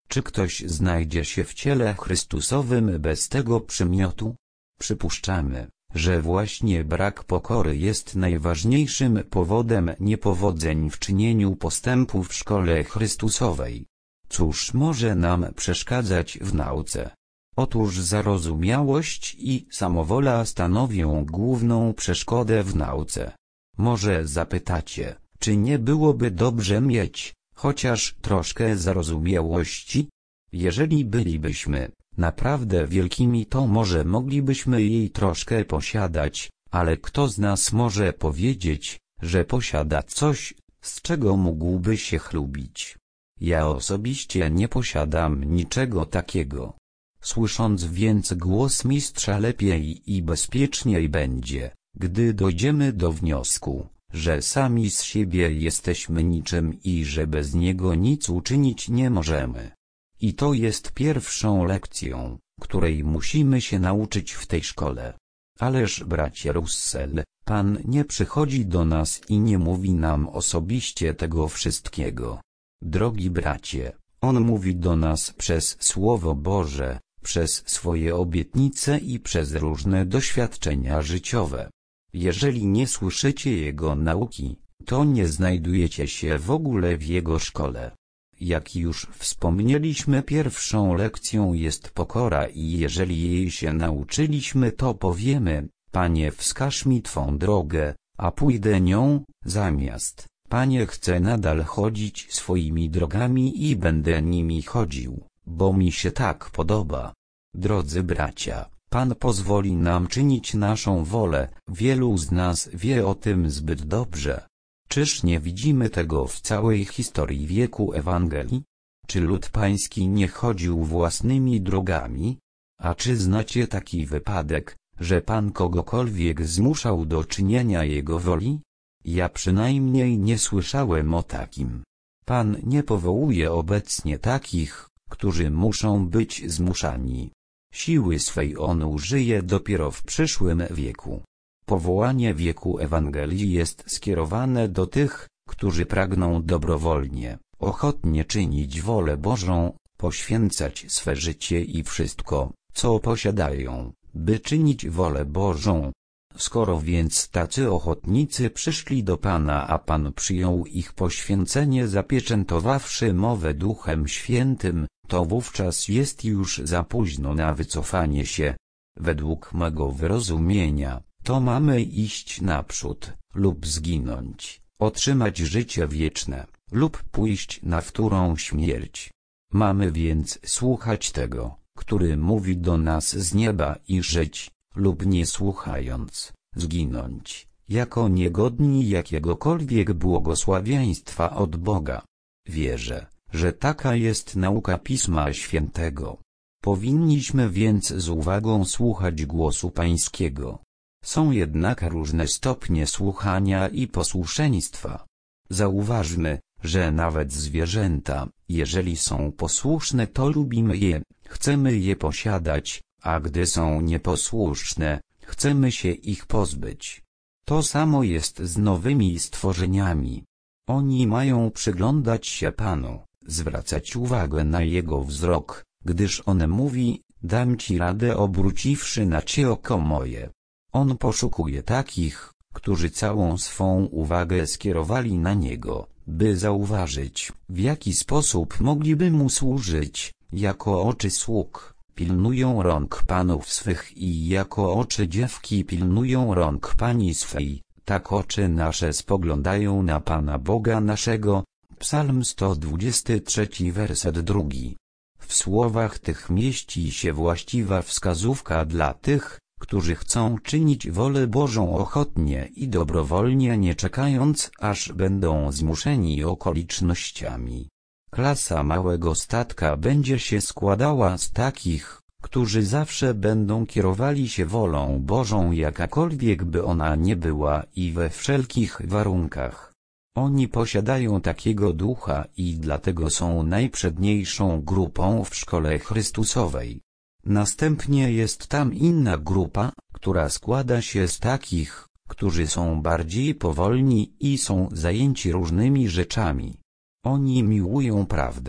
Czy ktoś znajdzie się w ciele Chrystusowym bez tego przymiotu? Przypuszczamy, że właśnie brak pokory jest najważniejszym powodem niepowodzeń w czynieniu postępu w szkole Chrystusowej. Cóż może nam przeszkadzać w nauce? Otóż zarozumiałość i samowola stanowią główną przeszkodę w nauce. Może zapytacie, czy nie byłoby dobrze mieć chociaż troszkę zarozumiałości? Jeżeli bylibyśmy naprawdę wielkimi, to może moglibyśmy jej troszkę posiadać, ale kto z nas może powiedzieć, że posiada coś, z czego mógłby się chlubić? Ja osobiście nie posiadam niczego takiego. Słysząc więc głos mistrza, lepiej i bezpieczniej będzie, gdy dojdziemy do wniosku, że sami z siebie jesteśmy niczym i że bez niego nic uczynić nie możemy. I to jest pierwszą lekcją, której musimy się nauczyć w tej szkole. Ależ bracie Russell, Pan nie przychodzi do nas i nie mówi nam osobiście tego wszystkiego. Drogi bracie, On mówi do nas przez Słowo Boże, przez swoje obietnice i przez różne doświadczenia życiowe. Jeżeli nie słyszycie Jego nauki, to nie znajdujecie się w ogóle w Jego szkole. Jak już wspomnieliśmy, pierwszą lekcją jest pokora i jeżeli jej się nauczyliśmy, to powiemy: Panie, wskaż mi Twą drogę, a pójdę nią, zamiast: Panie, chcę nadal chodzić swoimi drogami i będę nimi chodził, bo mi się tak podoba. Drodzy bracia, Pan pozwoli nam czynić naszą wolę, wielu z nas wie o tym zbyt dobrze. Czyż nie widzimy tego w całej historii wieku Ewangelii? Czy lud pański nie chodził własnymi drogami? A czy znacie taki wypadek, że Pan kogokolwiek zmuszał do czynienia Jego woli? Ja przynajmniej nie słyszałem o takim. Pan nie powołuje obecnie takich, którzy muszą być zmuszani. Siły swej On użyje dopiero w przyszłym wieku. Powołanie wieku Ewangelii jest skierowane do tych, którzy pragną dobrowolnie, ochotnie czynić wolę Bożą, poświęcać swe życie i wszystko, co posiadają, by czynić wolę Bożą. Skoro więc tacy ochotnicy przyszli do Pana, a Pan przyjął ich poświęcenie, zapieczętowawszy mowę Duchem Świętym, to wówczas jest już za późno na wycofanie się. Według mego wyrozumienia, to mamy iść naprzód, lub zginąć, otrzymać życie wieczne, lub pójść na wtórną śmierć. Mamy więc słuchać tego, który mówi do nas z nieba, i żyć, lub nie słuchając, zginąć, jako niegodni jakiegokolwiek błogosławieństwa od Boga. Wierzę, że taka jest nauka Pisma Świętego. Powinniśmy więc z uwagą słuchać głosu Pańskiego. Są jednak różne stopnie słuchania i posłuszeństwa. Zauważmy, że nawet zwierzęta, jeżeli są posłuszne, to lubimy je, chcemy je posiadać, a gdy są nieposłuszne, chcemy się ich pozbyć. To samo jest z nowymi stworzeniami. Oni mają przyglądać się Panu, zwracać uwagę na Jego wzrok, gdyż On mówi: dam Ci radę, obróciwszy na Cię oko moje. On poszukuje takich, którzy całą swą uwagę skierowali na Niego, by zauważyć, w jaki sposób mogliby Mu służyć. Jako oczy sług pilnują rąk panów swych i jako oczy dziewki pilnują rąk pani swej, tak oczy nasze spoglądają na Pana Boga naszego. Psalm sto dwudziesty trzeci, werset drugi. W słowach tych mieści się właściwa wskazówka dla tych, którzy chcą czynić wolę Bożą ochotnie i dobrowolnie, nie czekając, aż będą zmuszeni okolicznościami. Klasa małego statka będzie się składała z takich, którzy zawsze będą kierowali się wolą Bożą, jakakolwiek by ona nie była i we wszelkich warunkach. Oni posiadają takiego ducha i dlatego są najprzedniejszą grupą w szkole Chrystusowej. Następnie jest tam inna grupa, która składa się z takich, którzy są bardziej powolni i są zajęci różnymi rzeczami. Oni miłują prawdę,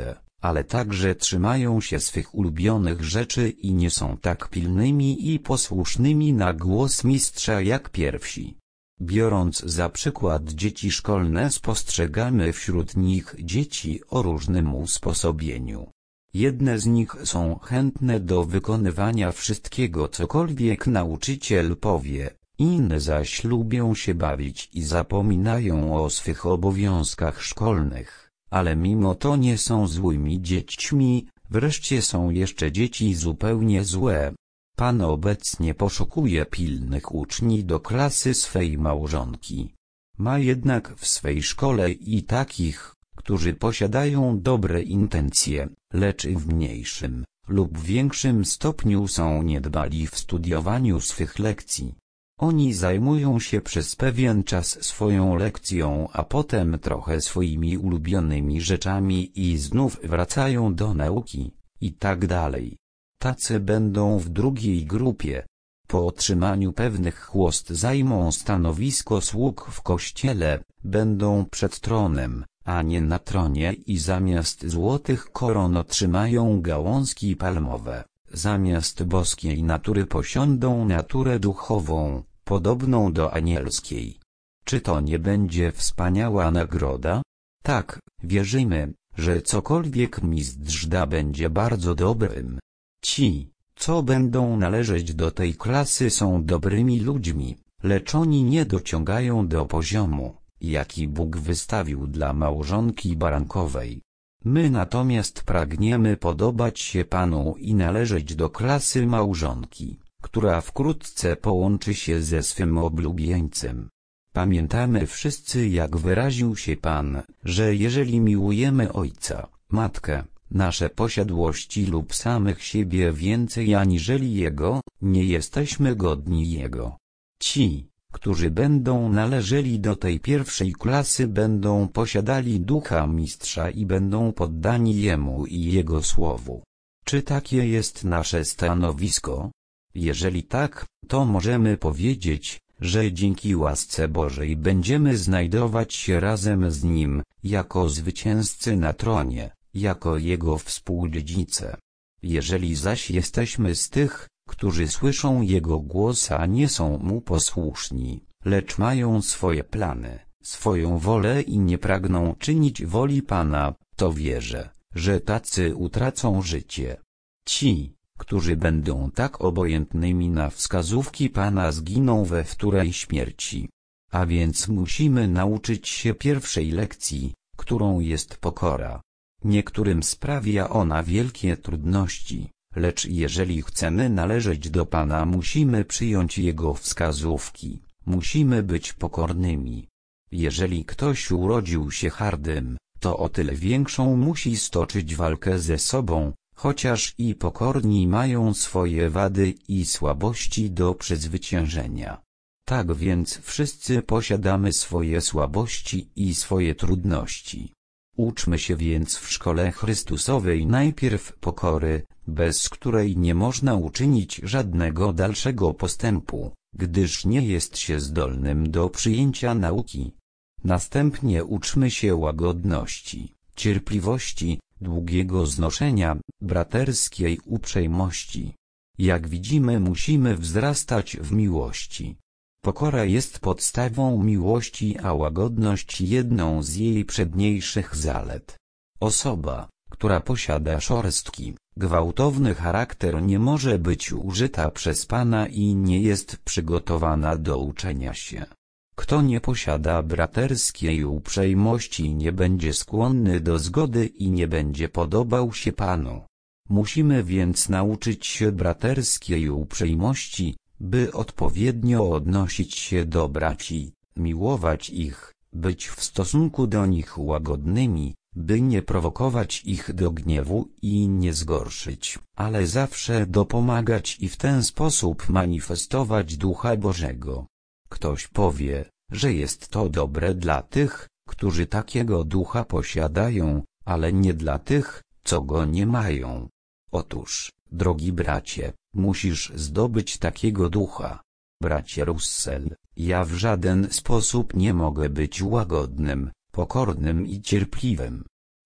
ale także trzymają się swych ulubionych rzeczy i nie są tak pilnymi i posłusznymi na głos mistrza jak pierwsi. Biorąc za przykład dzieci szkolne, spostrzegamy wśród nich dzieci o różnym usposobieniu. Jedne z nich są chętne do wykonywania wszystkiego, cokolwiek nauczyciel powie, inne zaś lubią się bawić i zapominają o swych obowiązkach szkolnych, ale mimo to nie są złymi dziećmi. Wreszcie są jeszcze dzieci zupełnie złe. Pan obecnie poszukuje pilnych uczniów do klasy swej małżonki. Ma jednak w swej szkole i takich, którzy posiadają dobre intencje, lecz w mniejszym lub większym stopniu są niedbali w studiowaniu swych lekcji. Oni zajmują się przez pewien czas swoją lekcją, a potem trochę swoimi ulubionymi rzeczami i znów wracają do nauki, i tak dalej. Tacy będą w drugiej grupie. Po otrzymaniu pewnych chłost zajmą stanowisko sług w kościele, będą przed tronem, a nie na tronie, i zamiast złotych koron otrzymają gałązki palmowe. Zamiast boskiej natury posiądą naturę duchową, podobną do anielskiej. Czy to nie będzie wspaniała nagroda? Tak, wierzymy, że cokolwiek mistrz da, będzie bardzo dobrym. Ci, co będą należeć do tej klasy, są dobrymi ludźmi, lecz oni nie dociągają do poziomu, jaki Bóg wystawił dla małżonki barankowej. My natomiast pragniemy podobać się Panu i należeć do klasy małżonki, która wkrótce połączy się ze swym oblubieńcem. Pamiętamy wszyscy, jak wyraził się Pan, że jeżeli miłujemy ojca, matkę, nasze posiadłości lub samych siebie więcej aniżeli Jego, nie jesteśmy godni Jego. Ci, którzy będą należeli do tej pierwszej klasy, będą posiadali ducha mistrza i będą poddani Jemu i Jego słowu. Czy takie jest nasze stanowisko? Jeżeli tak, to możemy powiedzieć, że dzięki łasce Bożej będziemy znajdować się razem z Nim, jako zwycięzcy na tronie, jako Jego współdziedzice. Jeżeli zaś jesteśmy z tych, którzy słyszą Jego głos, a nie są Mu posłuszni, lecz mają swoje plany, swoją wolę i nie pragną czynić woli Pana, to wierzę, że tacy utracą życie. Ci, którzy będą tak obojętnymi na wskazówki Pana, zginą we wtórej śmierci. A więc musimy nauczyć się pierwszej lekcji, którą jest pokora. Niektórym sprawia ona wielkie trudności, lecz jeżeli chcemy należeć do Pana, musimy przyjąć Jego wskazówki, musimy być pokornymi. Jeżeli ktoś urodził się hardym, to o tyle większą musi stoczyć walkę ze sobą, chociaż i pokorni mają swoje wady i słabości do przezwyciężenia. Tak więc wszyscy posiadamy swoje słabości i swoje trudności. Uczmy się więc w szkole Chrystusowej najpierw pokory, bez której nie można uczynić żadnego dalszego postępu, gdyż nie jest się zdolnym do przyjęcia nauki. Następnie uczmy się łagodności, cierpliwości, długiego znoszenia, braterskiej uprzejmości. Jak widzimy, musimy wzrastać w miłości. Pokora jest podstawą miłości, a łagodność jedną z jej przedniejszych zalet. Osoba, która posiada szorstki, gwałtowny charakter, nie może być użyta przez Pana i nie jest przygotowana do uczenia się. Kto nie posiada braterskiej uprzejmości, nie będzie skłonny do zgody i nie będzie podobał się Panu. Musimy więc nauczyć się braterskiej uprzejmości, by odpowiednio odnosić się do braci, miłować ich, być w stosunku do nich łagodnymi, by nie prowokować ich do gniewu i nie zgorszyć, ale zawsze dopomagać i w ten sposób manifestować Ducha Bożego. Ktoś powie, że jest to dobre dla tych, którzy takiego ducha posiadają, ale nie dla tych, co go nie mają. Otóż, drogi bracie, musisz zdobyć takiego ducha. Bracie Russell, ja w żaden sposób nie mogę być łagodnym, pokornym i cierpliwym.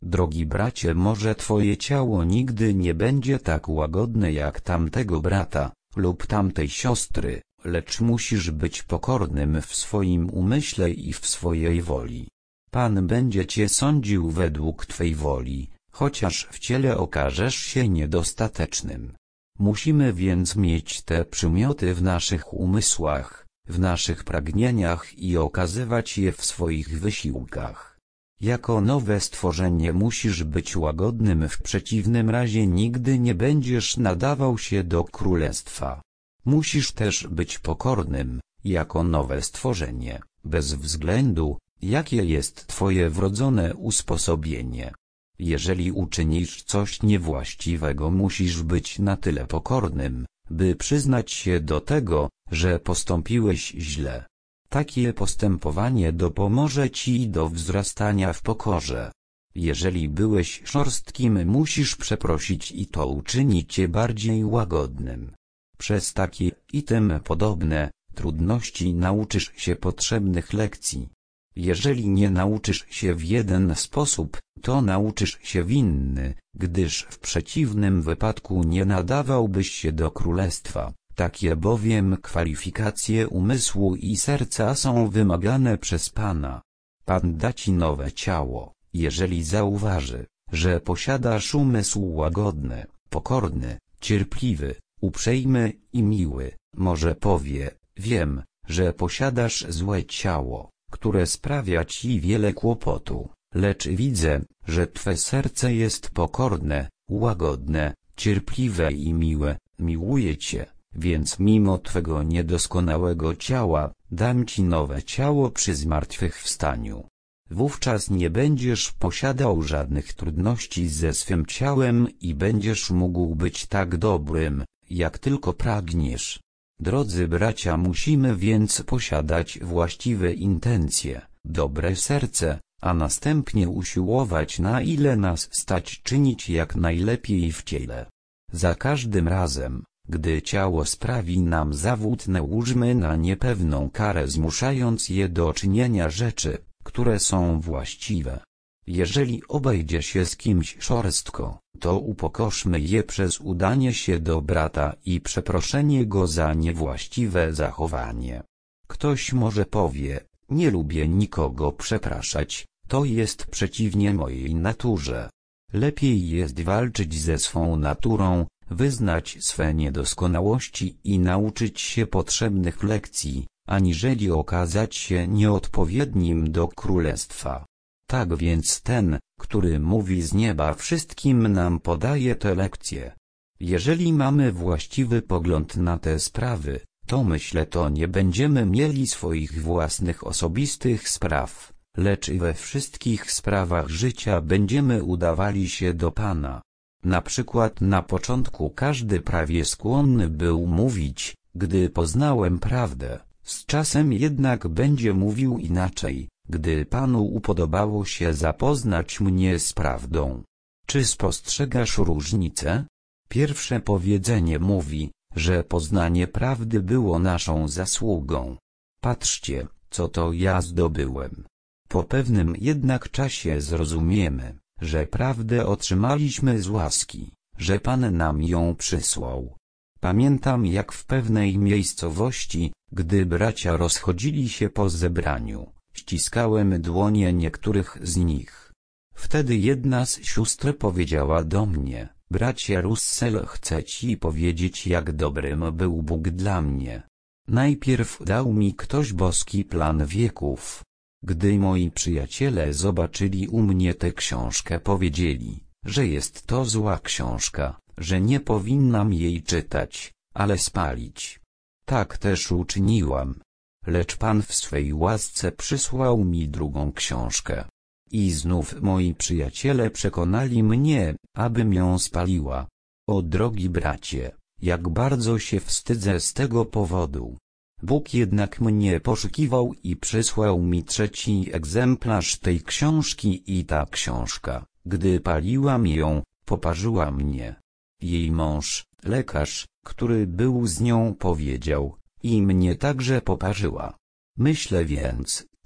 Drogi bracie, może twoje ciało nigdy nie będzie tak łagodne jak tamtego brata, lub tamtej siostry, lecz musisz być pokornym w swoim umyśle i w swojej woli. Pan będzie cię sądził według twej woli, chociaż w ciele okażesz się niedostatecznym. Musimy więc mieć te przymioty w naszych umysłach, w naszych pragnieniach i okazywać je w swoich wysiłkach. Jako nowe stworzenie musisz być łagodnym, w przeciwnym razie nigdy nie będziesz nadawał się do królestwa. Musisz też być pokornym, jako nowe stworzenie, bez względu, jakie jest twoje wrodzone usposobienie. Jeżeli uczynisz coś niewłaściwego, musisz być na tyle pokornym, by przyznać się do tego, że postąpiłeś źle. Takie postępowanie dopomoże ci do wzrastania w pokorze. Jeżeli byłeś szorstkim, musisz przeprosić i to uczyni cię bardziej łagodnym. Przez takie i tym podobne trudności nauczysz się potrzebnych lekcji. Jeżeli nie nauczysz się w jeden sposób, to nauczysz się w inny, gdyż w przeciwnym wypadku nie nadawałbyś się do królestwa. Takie bowiem kwalifikacje umysłu i serca są wymagane przez Pana. Pan da ci nowe ciało, jeżeli zauważy, że posiadasz umysł łagodny, pokorny, cierpliwy, uprzejmy i miły. Może powie: wiem, że posiadasz złe ciało, które sprawia ci wiele kłopotu, lecz widzę, że twe serce jest pokorne, łagodne, cierpliwe i miłe, miłuję cię, więc mimo twego niedoskonałego ciała, dam ci nowe ciało przy zmartwychwstaniu. Wówczas nie będziesz posiadał żadnych trudności ze swym ciałem i będziesz mógł być tak dobrym, jak tylko pragniesz. Drodzy bracia, musimy więc posiadać właściwe intencje, dobre serce, a następnie usiłować, na ile nas stać, czynić jak najlepiej w ciele. Za każdym razem, gdy ciało sprawi nam zawód, nałóżmy na nie pewną karę, zmuszając je do czynienia rzeczy, które są właściwe. Jeżeli obejdzie się z kimś szorstko, to upokorzmy je przez udanie się do brata i przeproszenie go za niewłaściwe zachowanie. Ktoś może powie: nie lubię nikogo przepraszać, to jest przeciwnie mojej naturze. Lepiej jest walczyć ze swą naturą, wyznać swe niedoskonałości i nauczyć się potrzebnych lekcji, aniżeli okazać się nieodpowiednim do królestwa. Tak więc ten, który mówi z nieba, wszystkim nam podaje te lekcje. Jeżeli mamy właściwy pogląd na te sprawy, to myślę, to nie będziemy mieli swoich własnych osobistych spraw, lecz we wszystkich sprawach życia będziemy udawali się do Pana. Na przykład na początku każdy prawie skłonny był mówić: gdy poznałem prawdę. Z czasem jednak będzie mówił inaczej, gdy Panu upodobało się zapoznać mnie z prawdą. Czy spostrzegasz różnicę? Pierwsze powiedzenie mówi, że poznanie prawdy było naszą zasługą. Patrzcie, co to ja zdobyłem. Po pewnym jednak czasie zrozumiemy, że prawdę otrzymaliśmy z łaski, że Pan nam ją przysłał. Pamiętam, jak w pewnej miejscowości, gdy bracia rozchodzili się po zebraniu, ściskałem dłonie niektórych z nich. Wtedy jedna z sióstr powiedziała do mnie: bracie Russell, chcę ci powiedzieć, jak dobrym był Bóg dla mnie. Najpierw dał mi ktoś boski plan wieków. Gdy moi przyjaciele zobaczyli u mnie tę książkę, powiedzieli, że jest to zła książka, że nie powinnam jej czytać, ale spalić. Tak też uczyniłam. Lecz Pan w swej łasce przysłał mi drugą książkę. I znów moi przyjaciele przekonali mnie, abym ją spaliła. O drogi bracie, jak bardzo się wstydzę z tego powodu. Bóg jednak mnie poszukiwał i przysłał mi trzeci egzemplarz tej książki i ta książka, gdy paliłam ją, poparzyła mnie. Jej mąż, lekarz, który był z nią, powiedział: i mnie także poparzyła. Myślę więc,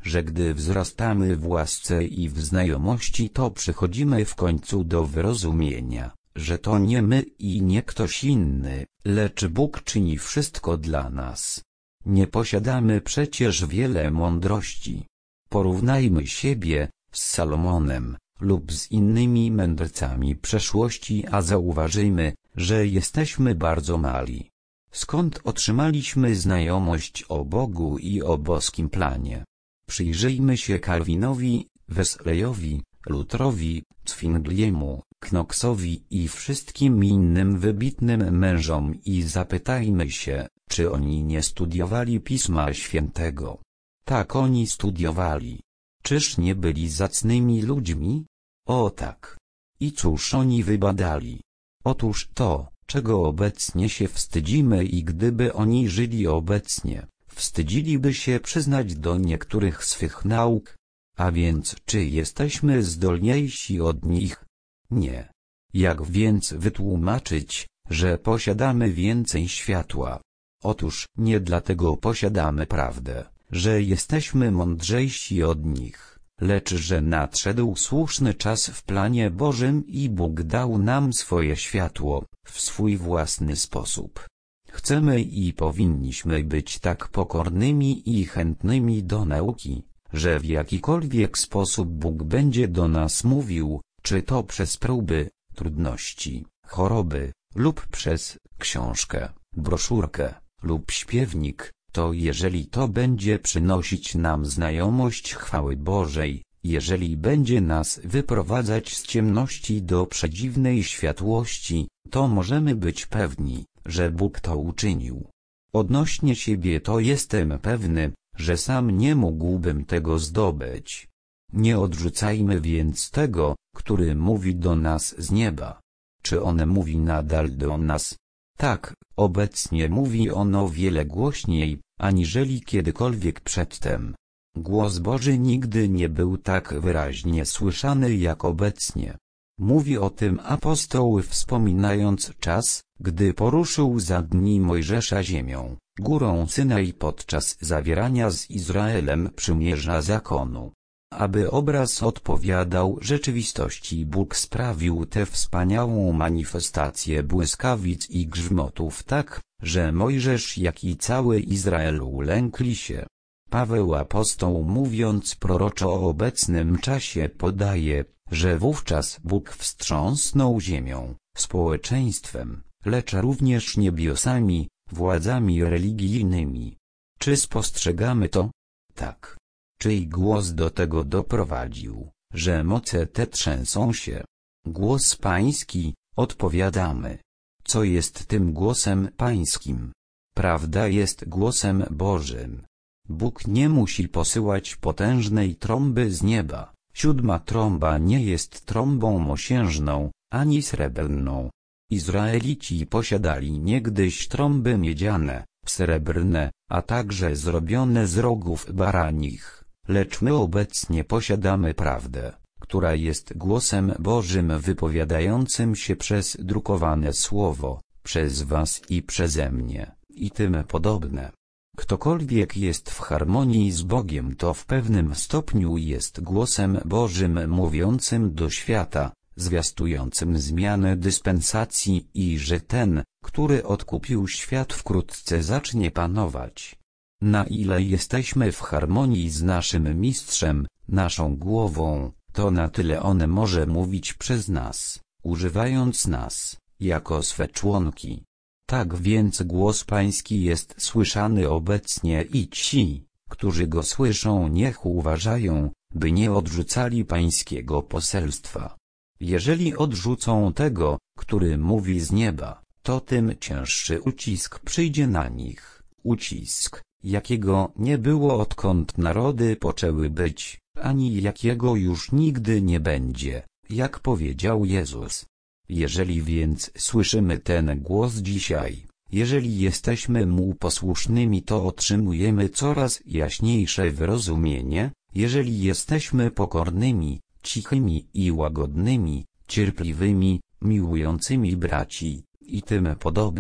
że gdy wzrastamy w łasce i w znajomości, to przychodzimy w końcu do wyrozumienia, że to nie my i nie ktoś inny, lecz Bóg czyni wszystko dla nas. Nie posiadamy przecież wiele mądrości. Porównajmy siebie z Salomonem lub z innymi mędrcami przeszłości, a zauważyjmy, że jesteśmy bardzo mali. Skąd otrzymaliśmy znajomość o Bogu i o boskim planie? Przyjrzyjmy się Calvinowi, Wesleyowi, Lutrowi, Zwingliemu, Knoxowi i wszystkim innym wybitnym mężom i zapytajmy się, czy oni nie studiowali Pisma Świętego. Tak, oni studiowali. Czyż nie byli zacnymi ludźmi? O tak. I cóż oni wybadali? Otóż to, czego obecnie się wstydzimy, i gdyby oni żyli obecnie, wstydziliby się przyznać do niektórych swych nauk. A więc czy jesteśmy zdolniejsi od nich? Nie. Jak więc wytłumaczyć, że posiadamy więcej światła? Otóż nie dlatego posiadamy prawdę, że jesteśmy mądrzejsi od nich, lecz że nadszedł słuszny czas w planie Bożym i Bóg dał nam swoje światło, w swój własny sposób. Chcemy i powinniśmy być tak pokornymi i chętnymi do nauki, że w jakikolwiek sposób Bóg będzie do nas mówił, czy to przez próby, trudności, choroby, lub przez książkę, broszurkę, lub śpiewnik, to jeżeli to będzie przynosić nam znajomość chwały Bożej, jeżeli będzie nas wyprowadzać z ciemności do przedziwnej światłości, to możemy być pewni, że Bóg to uczynił. Odnośnie siebie to jestem pewny, że sam nie mógłbym tego zdobyć. Nie odrzucajmy więc tego, który mówi do nas z nieba. Czy on mówi nadal do nas? Tak, obecnie mówi on o wiele głośniej, aniżeli kiedykolwiek przedtem. Głos Boży nigdy nie był tak wyraźnie słyszany jak obecnie. Mówi o tym apostoł, wspominając czas, gdy poruszył za dni Mojżesza ziemią, górą Synaj podczas zawierania z Izraelem przymierza zakonu. Aby obraz odpowiadał rzeczywistości, Bóg sprawił tę wspaniałą manifestację błyskawic i grzmotów tak, że Mojżesz jak i cały Izrael ulękli się. Paweł apostoł, mówiąc proroczo o obecnym czasie, podaje, że wówczas Bóg wstrząsnął ziemią, społeczeństwem, lecz również niebiosami, władzami religijnymi. Czy spostrzegamy to? Tak. Czyj głos do tego doprowadził, że moce te trzęsą się? Głos Pański, odpowiadamy. Co jest tym głosem Pańskim? Prawda jest głosem Bożym. Bóg nie musi posyłać potężnej trąby z nieba. Siódma trąba nie jest trąbą mosiężną, ani srebrną. Izraelici posiadali niegdyś trąby miedziane, srebrne, a także zrobione z rogów baranich, lecz my obecnie posiadamy prawdę, która jest głosem Bożym wypowiadającym się przez drukowane słowo, przez was i przeze mnie, i tym podobne. Ktokolwiek jest w harmonii z Bogiem, to w pewnym stopniu jest głosem Bożym mówiącym do świata, zwiastującym zmianę dyspensacji i że ten, który odkupił świat, wkrótce zacznie panować. Na ile jesteśmy w harmonii z naszym Mistrzem, naszą głową, to na tyle on może mówić przez nas, używając nas, jako swe członki. Tak więc głos Pański jest słyszany obecnie i ci, którzy go słyszą, niech uważają, by nie odrzucali Pańskiego poselstwa. Jeżeli odrzucą tego, który mówi z nieba, to tym cięższy ucisk przyjdzie na nich, ucisk, jakiego nie było odkąd narody poczęły być, ani jakiego już nigdy nie będzie, jak powiedział Jezus. Jeżeli więc słyszymy ten głos dzisiaj, jeżeli jesteśmy mu posłusznymi, to otrzymujemy coraz jaśniejsze wyrozumienie, jeżeli jesteśmy pokornymi, cichymi i łagodnymi, cierpliwymi, miłującymi braci, i tym podobne,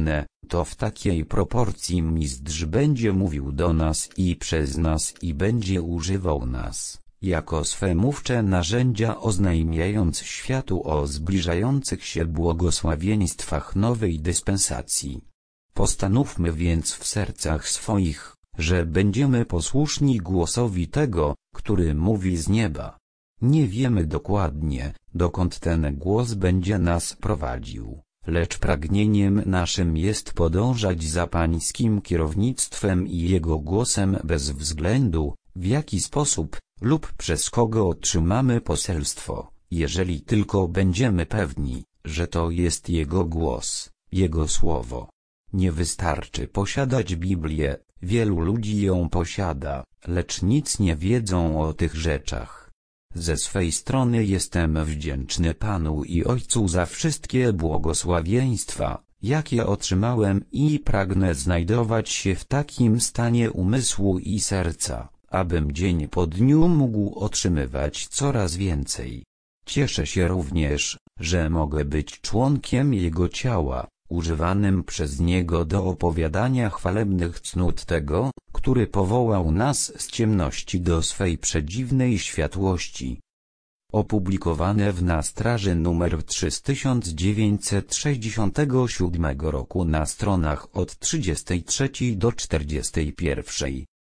to w takiej proporcji mistrz będzie mówił do nas i przez nas i będzie używał nas, jako swe mówcze narzędzia, oznajmiając światu o zbliżających się błogosławieństwach nowej dyspensacji. Postanówmy więc w sercach swoich, że będziemy posłuszni głosowi tego, który mówi z nieba. Nie wiemy dokładnie, dokąd ten głos będzie nas prowadził, lecz pragnieniem naszym jest podążać za pańskim kierownictwem i jego głosem bez względu, w jaki sposób lub przez kogo otrzymamy poselstwo, jeżeli tylko będziemy pewni, że to jest jego głos, jego słowo. Nie wystarczy posiadać Biblię, wielu ludzi ją posiada, lecz nic nie wiedzą o tych rzeczach. Ze swej strony jestem wdzięczny Panu i Ojcu za wszystkie błogosławieństwa, jakie otrzymałem, i pragnę znajdować się w takim stanie umysłu i serca, abym dzień po dniu mógł otrzymywać coraz więcej. Cieszę się również, że mogę być członkiem Jego ciała, używanym przez Niego do opowiadania chwalebnych cnót tego, który powołał nas z ciemności do swej przedziwnej światłości. Opublikowane w Na Straży numer trzy z tysiąc dziewięćset sześćdziesiątego siódmego roku na stronach od trzydziestej trzeciej do czterdziestej pierwszej.